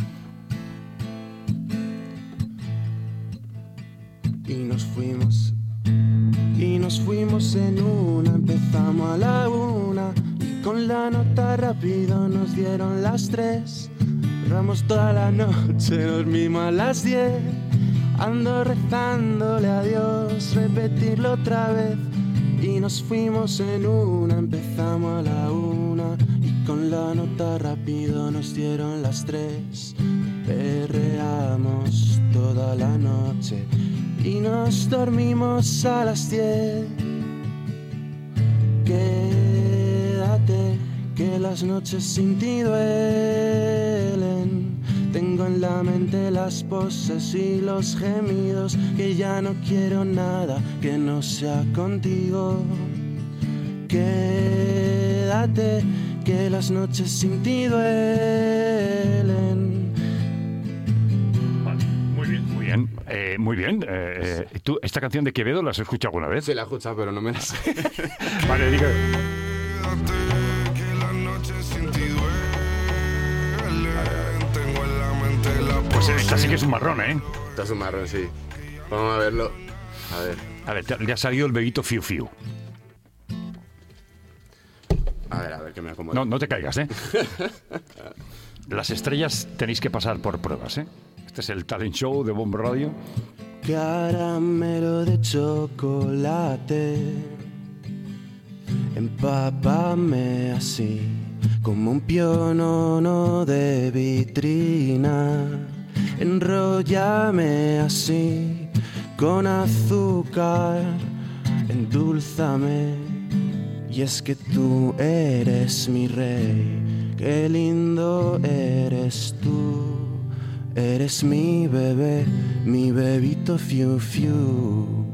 Y nos fuimos, y nos fuimos en una, empezamos a la una, y con la nota rápido nos dieron las tres. Cerramos toda la noche, dormimos a las diez. Ando rezándole a Dios, repetirlo otra vez. Y nos fuimos en una, empezamos a la una, y con la nota rápido nos dieron las tres. Perreamos toda la noche y nos dormimos a las diez. Quédate, que las noches sin ti duelen. Tengo en la mente las poses y los gemidos, que ya no quiero nada que no sea contigo. Quédate, que las noches sin ti duelen. Muy bien, muy bien. Eh, muy bien. Eh, eh, ¿tú, ¿Esta canción de Quevedo la has escuchado alguna vez? Sí, la he escuchado, pero no me la sé. Vale, diga. Pues esta sí que es un marrón, ¿eh? Esta es un marrón, sí. Vamos a verlo. A ver. A ver, te- le ha salido el bebito Fiu Fiu. A ver, a ver, que me acomodo. No, no te caigas, ¿eh? Las estrellas tenéis que pasar por pruebas, ¿eh? Este es el talent show de Bomb Radio. Caramelo de chocolate, empápame así, como un pionono de vitrina. Enróllame así, con azúcar, endúlzame. Y es que tú eres mi rey, qué lindo eres tú. Eres mi bebé, mi bebito fiu fiu.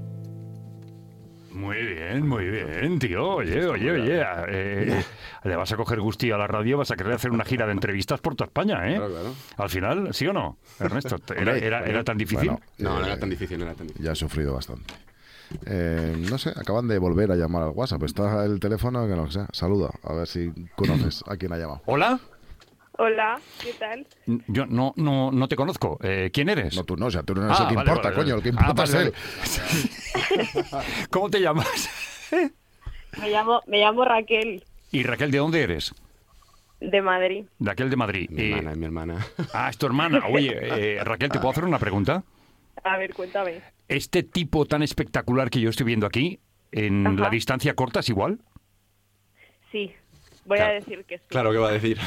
Muy bien, muy bien, tío. Oye, oye, oye. eh, le vas a coger gustillo a la radio, vas a querer hacer una gira de entrevistas por toda España, ¿eh? Claro, claro. Al final, ¿sí o no, Ernesto? ¿Era, era, era tan difícil? Bueno, No, no eh, era tan difícil, no era tan difícil. Ya he sufrido bastante. Eh, no sé, acaban de volver a llamar al WhatsApp. Está el teléfono, que no sé. Saluda, a ver si conoces a quién ha llamado. ¿Hola? Hola, ¿qué tal? Yo no, no, no te conozco. Eh, ¿Quién eres? No, tú no, o sea, tú no Ah, es el que vale, importa, vale, coño. vale. El que Ah, importa vale, es él. vale. ¿Cómo te llamas? Me llamo, me llamo Raquel, ¿Y Raquel, de dónde eres? de Madrid. Raquel de Madrid. Mi Eh, hermana, es mi hermana. ah, es tu hermana. Oye, eh, Raquel, ¿te puedo hacer una pregunta? A ver, cuéntame. ¿Este tipo tan espectacular que yo estoy viendo aquí, en Ajá. la distancia corta, es igual? Sí, voy Claro. a decir que sí. Claro, ¿qué va a decir?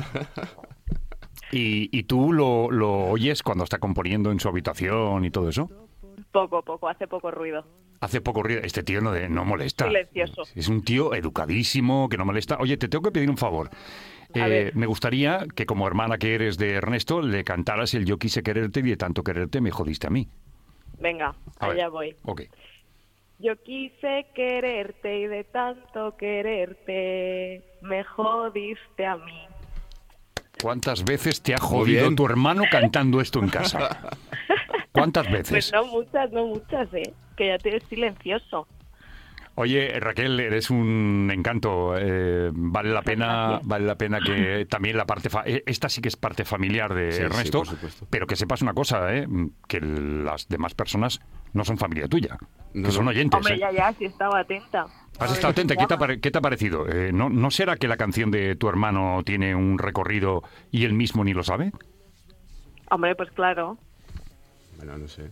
¿Y, y tú lo, lo oyes cuando está componiendo en su habitación y todo eso? Poco, poco, hace poco ruido. Hace poco ruido. Este tío no, de- no molesta. Silencioso. Es un tío educadísimo, que no molesta. Oye, te tengo que pedir un favor. A Eh, ver. me gustaría que, como hermana que eres de Ernesto, le cantaras el Yo quise quererte y de tanto quererte me jodiste a mí. Venga, A ver. allá voy. Ok. Yo quise quererte y de tanto quererte me jodiste a mí. ¿Cuántas veces te ha Muy jodido bien. tu hermano cantando esto en casa? ¿Cuántas Pues veces? no muchas, no muchas, ¿eh? Que ya te es silencioso. Oye, Raquel, eres un encanto. eh, vale la pena, vale la pena que también la parte, fa- eh, esta sí que es parte familiar de Sí, sí, Ernesto, por supuesto. pero que sepas una cosa, eh, que las demás personas no son familia tuya, No, que son no. oyentes. Hombre, eh. ya, ya, sí estaba atenta. ¿Has A estado ver, atenta? ¿cómo ¿Qué te, ha llama? pare- qué te ha parecido? Eh, ¿no, ¿No será que la canción de tu hermano tiene un recorrido y él mismo ni lo sabe? Hombre, pues claro. Bueno, no sé.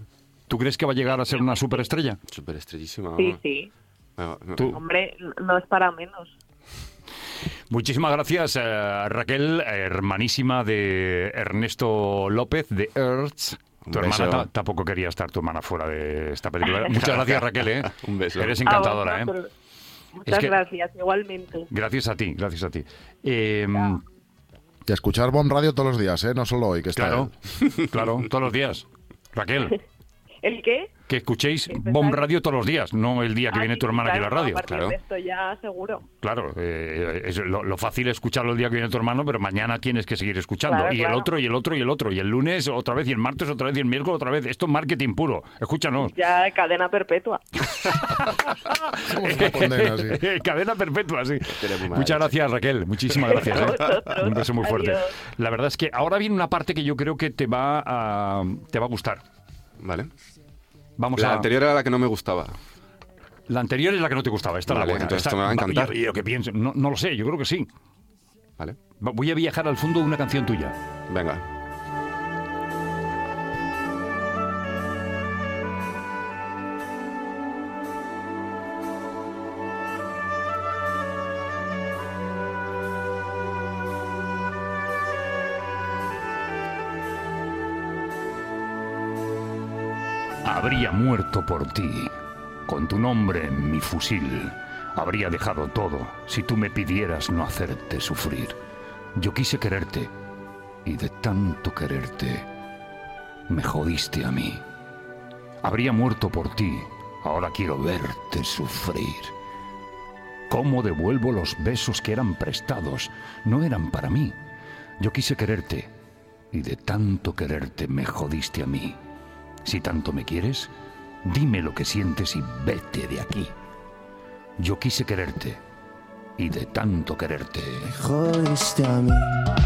¿Tú crees que va a llegar a ser una superestrella? Superestrellísima. Sí, sí. No, no. ¿Tú? Hombre, no es para menos. Muchísimas gracias, eh, Raquel, hermanísima de Ernesto López, de Earths. Tu Un beso. hermana ta- tampoco quería estar tu hermana fuera de esta película. Muchas gracias, Raquel, ¿eh? Un beso. Eres encantadora, A ¿eh? vosotros. Muchas Es que- gracias, igualmente. Gracias a ti, gracias a ti. Eh, Y a escuchar Bon Radio todos los días, ¿eh? No solo hoy, que está claro, él. claro, todos los días. Raquel, ¿El qué? que escuchéis Bomb Radio todos los días, no el día que Ah, viene sí, tu hermana aquí a la claro, radio. A partir Claro, de esto ya seguro. claro. eh, es lo, lo fácil es escucharlo el día que viene tu hermano, pero mañana tienes que seguir escuchando. Claro, y el claro. otro, y el otro, y el otro. Y el lunes otra vez, y el martes otra vez, y el miércoles otra vez. Esto es marketing puro. Escúchanos. Ya cadena perpetua. Somos una condena, sí. Cadena perpetua, sí. Tenemos mal. Muchas gracias, Raquel. Muchísimas gracias. ¿eh? Vosotros. Un beso muy fuerte. Adiós. La verdad es que ahora viene una parte que yo creo que te va a, te va a gustar. Vale. Vamos La a... anterior era la que no me gustaba. La anterior es la que no te gustaba. Esta es Vale, la buena. entonces Esta- esto me va a encantar. Yo, yo que pienso, no, no lo sé, yo creo que sí. Vale. Va- Voy a viajar al fondo de una canción tuya. Venga. Habría muerto por ti. Con tu nombre en mi fusil. Habría dejado todo si tú me pidieras no hacerte sufrir. Yo quise quererte y de tanto quererte me jodiste a mí. Habría muerto por ti. Ahora quiero verte sufrir. ¿Cómo devuelvo los besos que eran prestados? No eran para mí. Yo quise quererte y de tanto quererte me jodiste a mí. Si tanto me quieres, dime lo que sientes y vete de aquí. Yo quise quererte y de tanto quererte Jodiste a mí.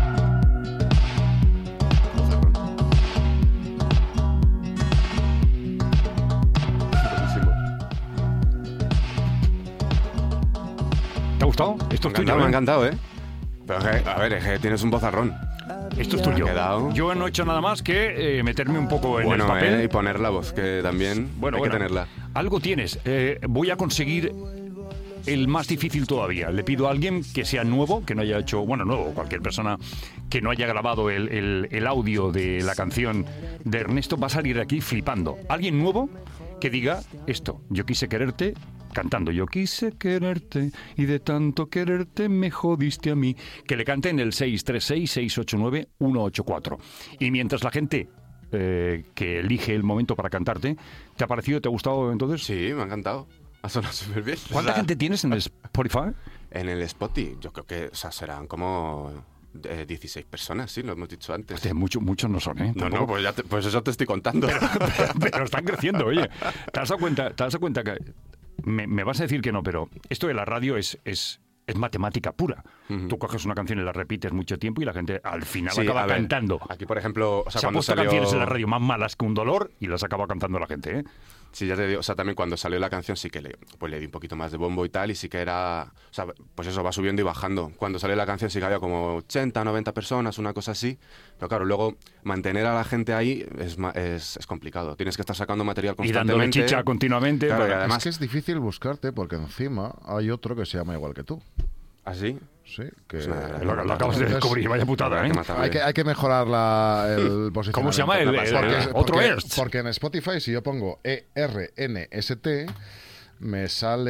¿Te ha gustado? Esto es Me ha tuyo, encantado, me ha ¿eh? encantado, ¿eh? Pero es que, a ver, es que tienes un vozarrón. Esto es Me ha tuyo. quedado. Yo no he hecho nada más que eh, meterme un poco en Bueno, el papel. eh, y poner la voz, que también Bueno, hay bueno, que tenerla. algo tienes. Eh, voy a conseguir el más difícil todavía. Le pido a alguien que sea nuevo, que no haya hecho, bueno, nuevo, cualquier persona que no haya grabado el, el- el audio de la canción de Ernesto va a salir aquí flipando. Alguien nuevo que diga esto: yo quise quererte, cantando yo quise quererte y de tanto quererte me jodiste a mí. Que le cante en el seis tres seis, seis ocho nueve, uno ocho cuatro. Y mientras la gente eh, que elige el momento para cantarte, ¿te ha parecido, te ha gustado entonces? Sí, me ha encantado. Ha sonado súper bien. ¿Cuánta O sea, gente tienes en el Spotify? En el Spotify, yo creo que o sea, serán como eh, dieciséis personas, sí, lo hemos dicho antes. Hostia, muchos, muchos no son, ¿eh? No, Tampoco. no, pues, ya te- pues eso te estoy contando. Pero están creciendo, oye. ¿Te has dado cuenta, te has dado cuenta que... Me, me vas a decir que no, pero esto de la radio es... es es matemática pura. Ujú. Tú coges una canción y la repites mucho tiempo y la gente al final Sí, acaba a ver, cantando. Aquí, por ejemplo, o sea, Se han cuando puesto salió... canciones en la radio más malas que un dolor y las acaba cantando la gente, ¿eh? Sí, ya te digo, o sea, también cuando salió la canción sí que le, pues le di un poquito más de bombo y tal, y sí que era, o sea, pues eso, va subiendo y bajando. Cuando salió la canción sí que había como ochenta, noventa personas, una cosa así, pero claro, luego mantener a la gente ahí es, ma- es, es complicado. Tienes que estar sacando material Y constantemente. dándole chicha continuamente. Claro, y para- además- Es que es difícil buscarte porque encima hay otro que se llama igual que tú. ¿Ah, sí? Sí, que... Pues nada, Lo, lo acabas de Entonces, descubrir, vaya putada, ¿eh? Hay que matarle. Hay que, hay que mejorar la, el posicionamiento. ¿Cómo se llama? El- el- Porque- el- porque- otro Ernst. Porque en Spotify, si yo pongo E R N S T, me sale...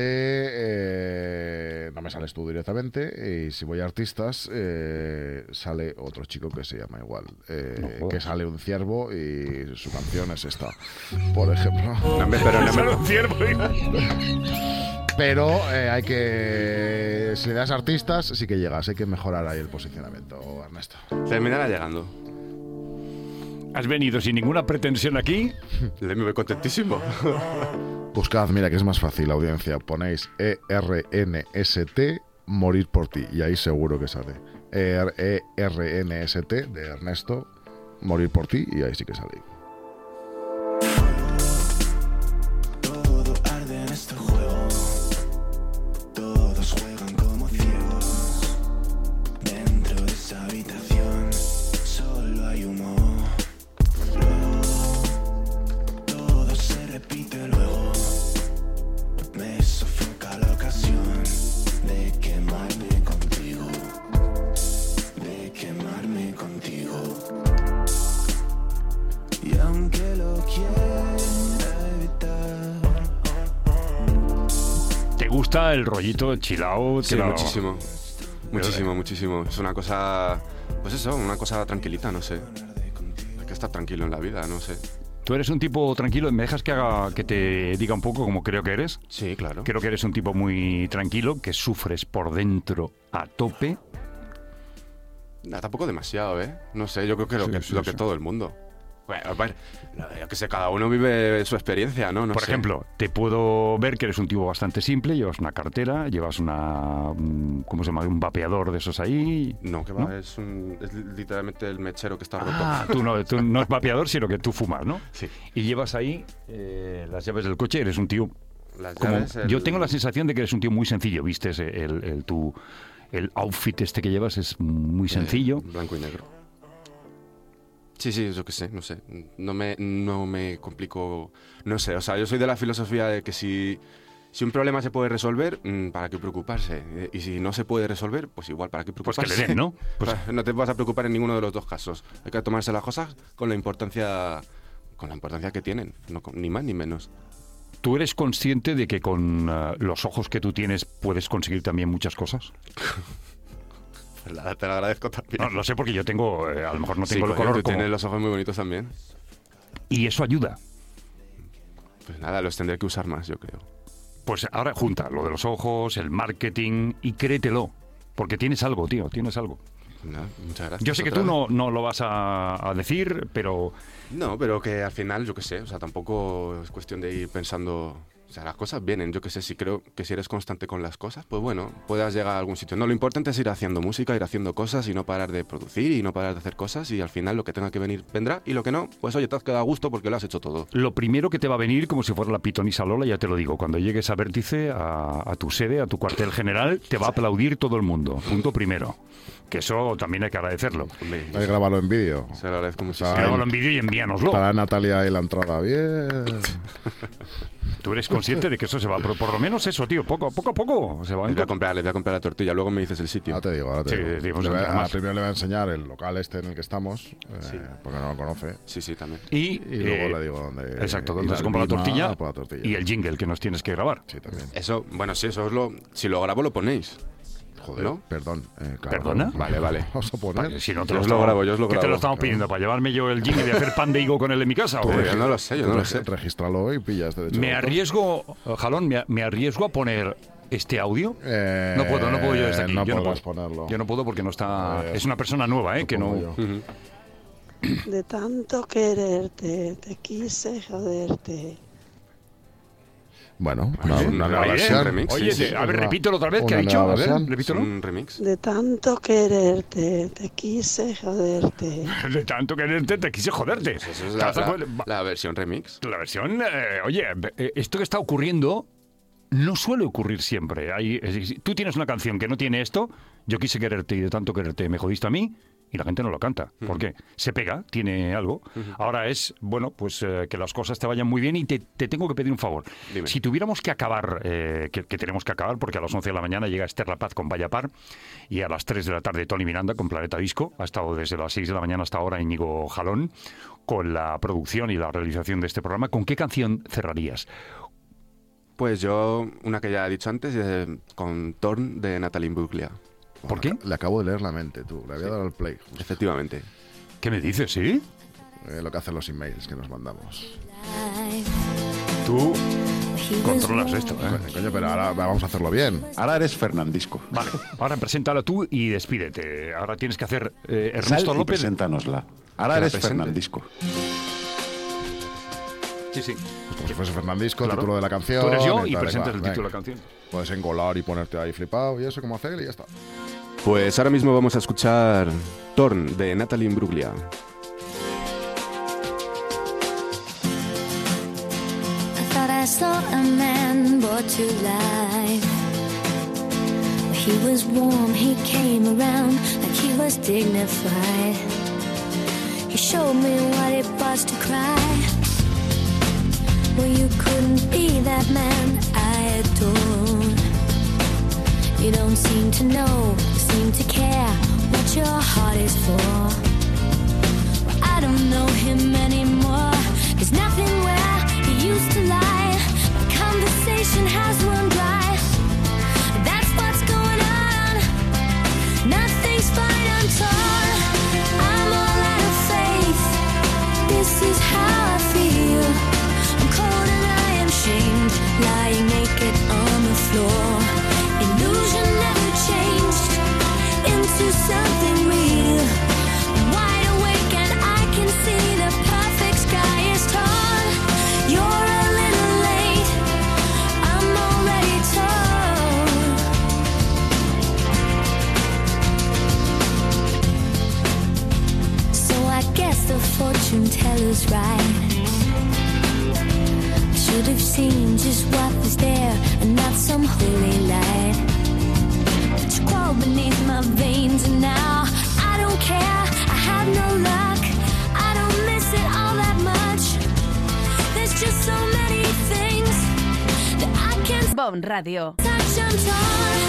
eh, no me sales tú directamente. Y si voy a artistas, eh, sale otro chico que se llama igual. eh, No jodas. que sale un ciervo y su canción es esta, por ejemplo. No, hombre, pero no me- Sale un ciervo y- Pero eh, hay que... Si le das artistas, sí que llegas. Hay que mejorar ahí el posicionamiento, Ernesto. terminará llegando. Has venido sin ninguna pretensión aquí. Le me voy contentísimo. Buscad, mira que es más fácil, audiencia. Ponéis E R N S T, morir por ti. Y ahí seguro que sale. E R N S T de Ernesto, morir por ti. Y ahí sí que sale. Todo arde en este juego. Todos juegan como ciegos. Dentro de esa habitación solo hay humo. Luego todos gusta el rollito chill out. Sí, no... muchísimo. Muchísimo, muchísimo. Es una cosa, pues eso, una cosa tranquilita, no sé. Hay que estar tranquilo en la vida, no sé. ¿Tú eres un tipo tranquilo? ¿Me dejas que haga que te diga un poco como creo que eres? Sí, claro. Creo que eres un tipo muy tranquilo, que sufres por dentro a tope. Nah, tampoco demasiado, ¿eh? No sé, yo creo que lo, Sí, que, sí, lo sí. que todo el mundo. Bueno, a ver, yo que sé, cada uno vive su experiencia, ¿no? no Por sé. ejemplo, te puedo ver que eres un tipo bastante simple, llevas una cartera, llevas una... mm, ¿cómo se llama? Un vapeador de esos ahí. No, que va, Es, un, es literalmente el mechero que está roto. Ah, tú no, tú no es vapeador, sino que tú fumas, ¿no? Sí. Y llevas ahí eh, las llaves del coche, eres un tío... Las como- llaves, el- Yo tengo la sensación de que eres un tío muy sencillo, ¿viste? Ese- El, el, tu, el outfit este que llevas es muy sencillo. Eh, blanco y negro. Sí, sí, yo qué sé, no sé. No me, no me complico. No sé, o sea, yo soy de la filosofía de que si, si un problema se puede resolver, mm, ¿para qué preocuparse? Eh, Y si no se puede resolver, pues igual, ¿para qué Pues preocuparse? que le den, ¿no? Pues- O sea, no te vas a preocupar en ninguno de los dos casos. Hay que tomarse las cosas con la importancia, con la importancia que tienen, no con- ni más ni menos. ¿Tú eres consciente de que con ah, los ojos que tú tienes puedes conseguir también muchas cosas? Pues la- te lo agradezco también. No, lo sé porque yo tengo, eh, a lo mejor no Sí, tengo el coño, color tú como... tienes los ojos muy bonitos también. Y eso ayuda. Pues nada, los tendré que usar más, yo creo. Pues ahora junta lo de los ojos, el marketing y créetelo. Porque tienes algo, tío, tienes algo. No, muchas gracias. Yo sé que Otra tú vez. no, no lo vas a, a decir, pero No, pero que al final, yo qué sé, o sea, tampoco es cuestión de ir pensando... O sea, las cosas vienen, yo qué sé, si creo que si eres constante con las cosas, pues bueno, puedas llegar a algún sitio. No, lo importante es ir haciendo música, ir haciendo cosas y no parar de producir y no parar de hacer cosas y al final lo que tenga que venir vendrá y lo que no, pues oye, te has quedado a gusto porque lo has hecho todo. lo primero que te va a venir, como si fuera la pitonisa Lola, ya te lo digo, cuando llegues a Vértice, a, a tu sede, a tu cuartel general, te va a aplaudir todo el mundo. Punto primero. Que eso también hay que agradecerlo. Hombre, Hay que grabarlo en vídeo. se lo agradezco muchísimo. Ay. Grábalo en vídeo y envíanoslo. Para Natalia ahí la entrada. Bien. Tú eres consciente de que eso se va, pero por lo menos eso, tío, poco, poco a poco se va a Les voy a comprar, les voy a comprar la tortilla, luego me dices el sitio. Ahora te digo, ahora te Sí, digo. sí, pues Le voy a- además- primero le voy a enseñar el local este en el que estamos, eh, Sí. porque no lo conoce. Sí, sí, también. Y, Y luego eh, le digo dónde. exacto, ir donde al se compra la Lima tortilla, a por la tortilla. y el jingle que nos tienes que grabar. Sí, también. Eso, bueno, sí, eso es lo... Si lo grabo, lo ponéis. Joder, ¿No? perdón. eh, claro, ¿Perdona? claro. Vale, vale. Vamos a poner. Si no te Yo lo, os lo estamos- grabo, yo os lo ¿Qué te grabo. lo estamos pidiendo? ¿Para llevarme yo el jingle y hacer pan de higo con él en mi casa? Tú ¿O qué? Yo no lo sé, yo no lo sé. Regístralo y pillas derecho. Me de autor. arriesgo, Jalón, me, me arriesgo a poner este audio. Eh, No puedo, no puedo yo desde aquí. No yo no podrás puedo. ponerlo. Yo no puedo porque no está. A ver. Es una persona nueva, ¿eh? No que no. pongo yo. Ujú. De tanto quererte, te quise joderte. Bueno, una, Oye, una nueva oye, versión. remix, Oye, sí, te- sí, a ver, una- repítelo otra vez. ¿Qué una ha dicho? nueva A ver, versión. Es repítelo. un remix. De tanto quererte, te quise joderte. De tanto quererte, te quise joderte. Pues eso es ¿Te la, has dado la- cuenta? la versión remix. La versión, eh, oye, eh, esto que está ocurriendo no suele ocurrir siempre. Hay, es- tú tienes una canción que no tiene esto, yo quise quererte y de tanto quererte me jodiste a mí, y la gente no lo canta. ¿Por qué? Se pega, tiene algo. Ahora es, bueno, pues eh, que las cosas te vayan muy bien y te, te tengo que pedir un favor. Dime. Si tuviéramos que acabar, eh, que, que tenemos que acabar, porque a las once de la mañana llega Esther La Paz con Vaya Par y a las tres de la tarde Tony Miranda con Planeta Disco. Ha estado desde las seis de la mañana hasta ahora Íñigo Jalón con la producción y la realización de este programa. ¿Con qué canción cerrarías? Pues yo, una que ya he dicho antes, eh, con Torn de Natalie Imbruglia. ¿Por qué? Le acabo de leer la mente, tú. Le había Sí. dado al play. justo. Efectivamente. ¿Qué me dices, sí? Eh, lo que hacen los emails que nos mandamos. Tú controlas esto, ¿eh? Coño, coño, pero ahora vamos a hacerlo bien. Ahora eres Fernandisco. Vale, ahora preséntala tú y despídete. Ahora tienes que hacer eh, Sal Ernesto y López. preséntanosla. Ahora Que la eres presente. Fernandisco. Sí, sí. Pues como si fuese Fernandisco, Claro. título de la canción. Tú eres yo tal y presentas cual. el título de la Venga. canción. Puedes engolar y ponerte ahí flipado y eso como hacer y ya está. Pues ahora mismo vamos a escuchar Torn de Natalie Imbruglia. I thought I saw a man brought to life. He was warm, he came around like he was dignified. He showed me what it was to cry. Well, you couldn't be that man I adored. You don't seem to know, you seem to care what your heart is for. Well, I don't know him anymore. There's nothing where he used to lie. My conversation has run dry. naked on the floor. Illusion never changed into something real. Wide awake and I can see the perfect sky is torn. You're a little late, I'm already torn. So I guess the fortune teller's right. Should have seen just what was there and not some holy light. But you crawl beneath my veins and now I don't care, I have no luck, I don't miss it all that much. There's just so many things that I can't Bon Radio. touch, I'm torn.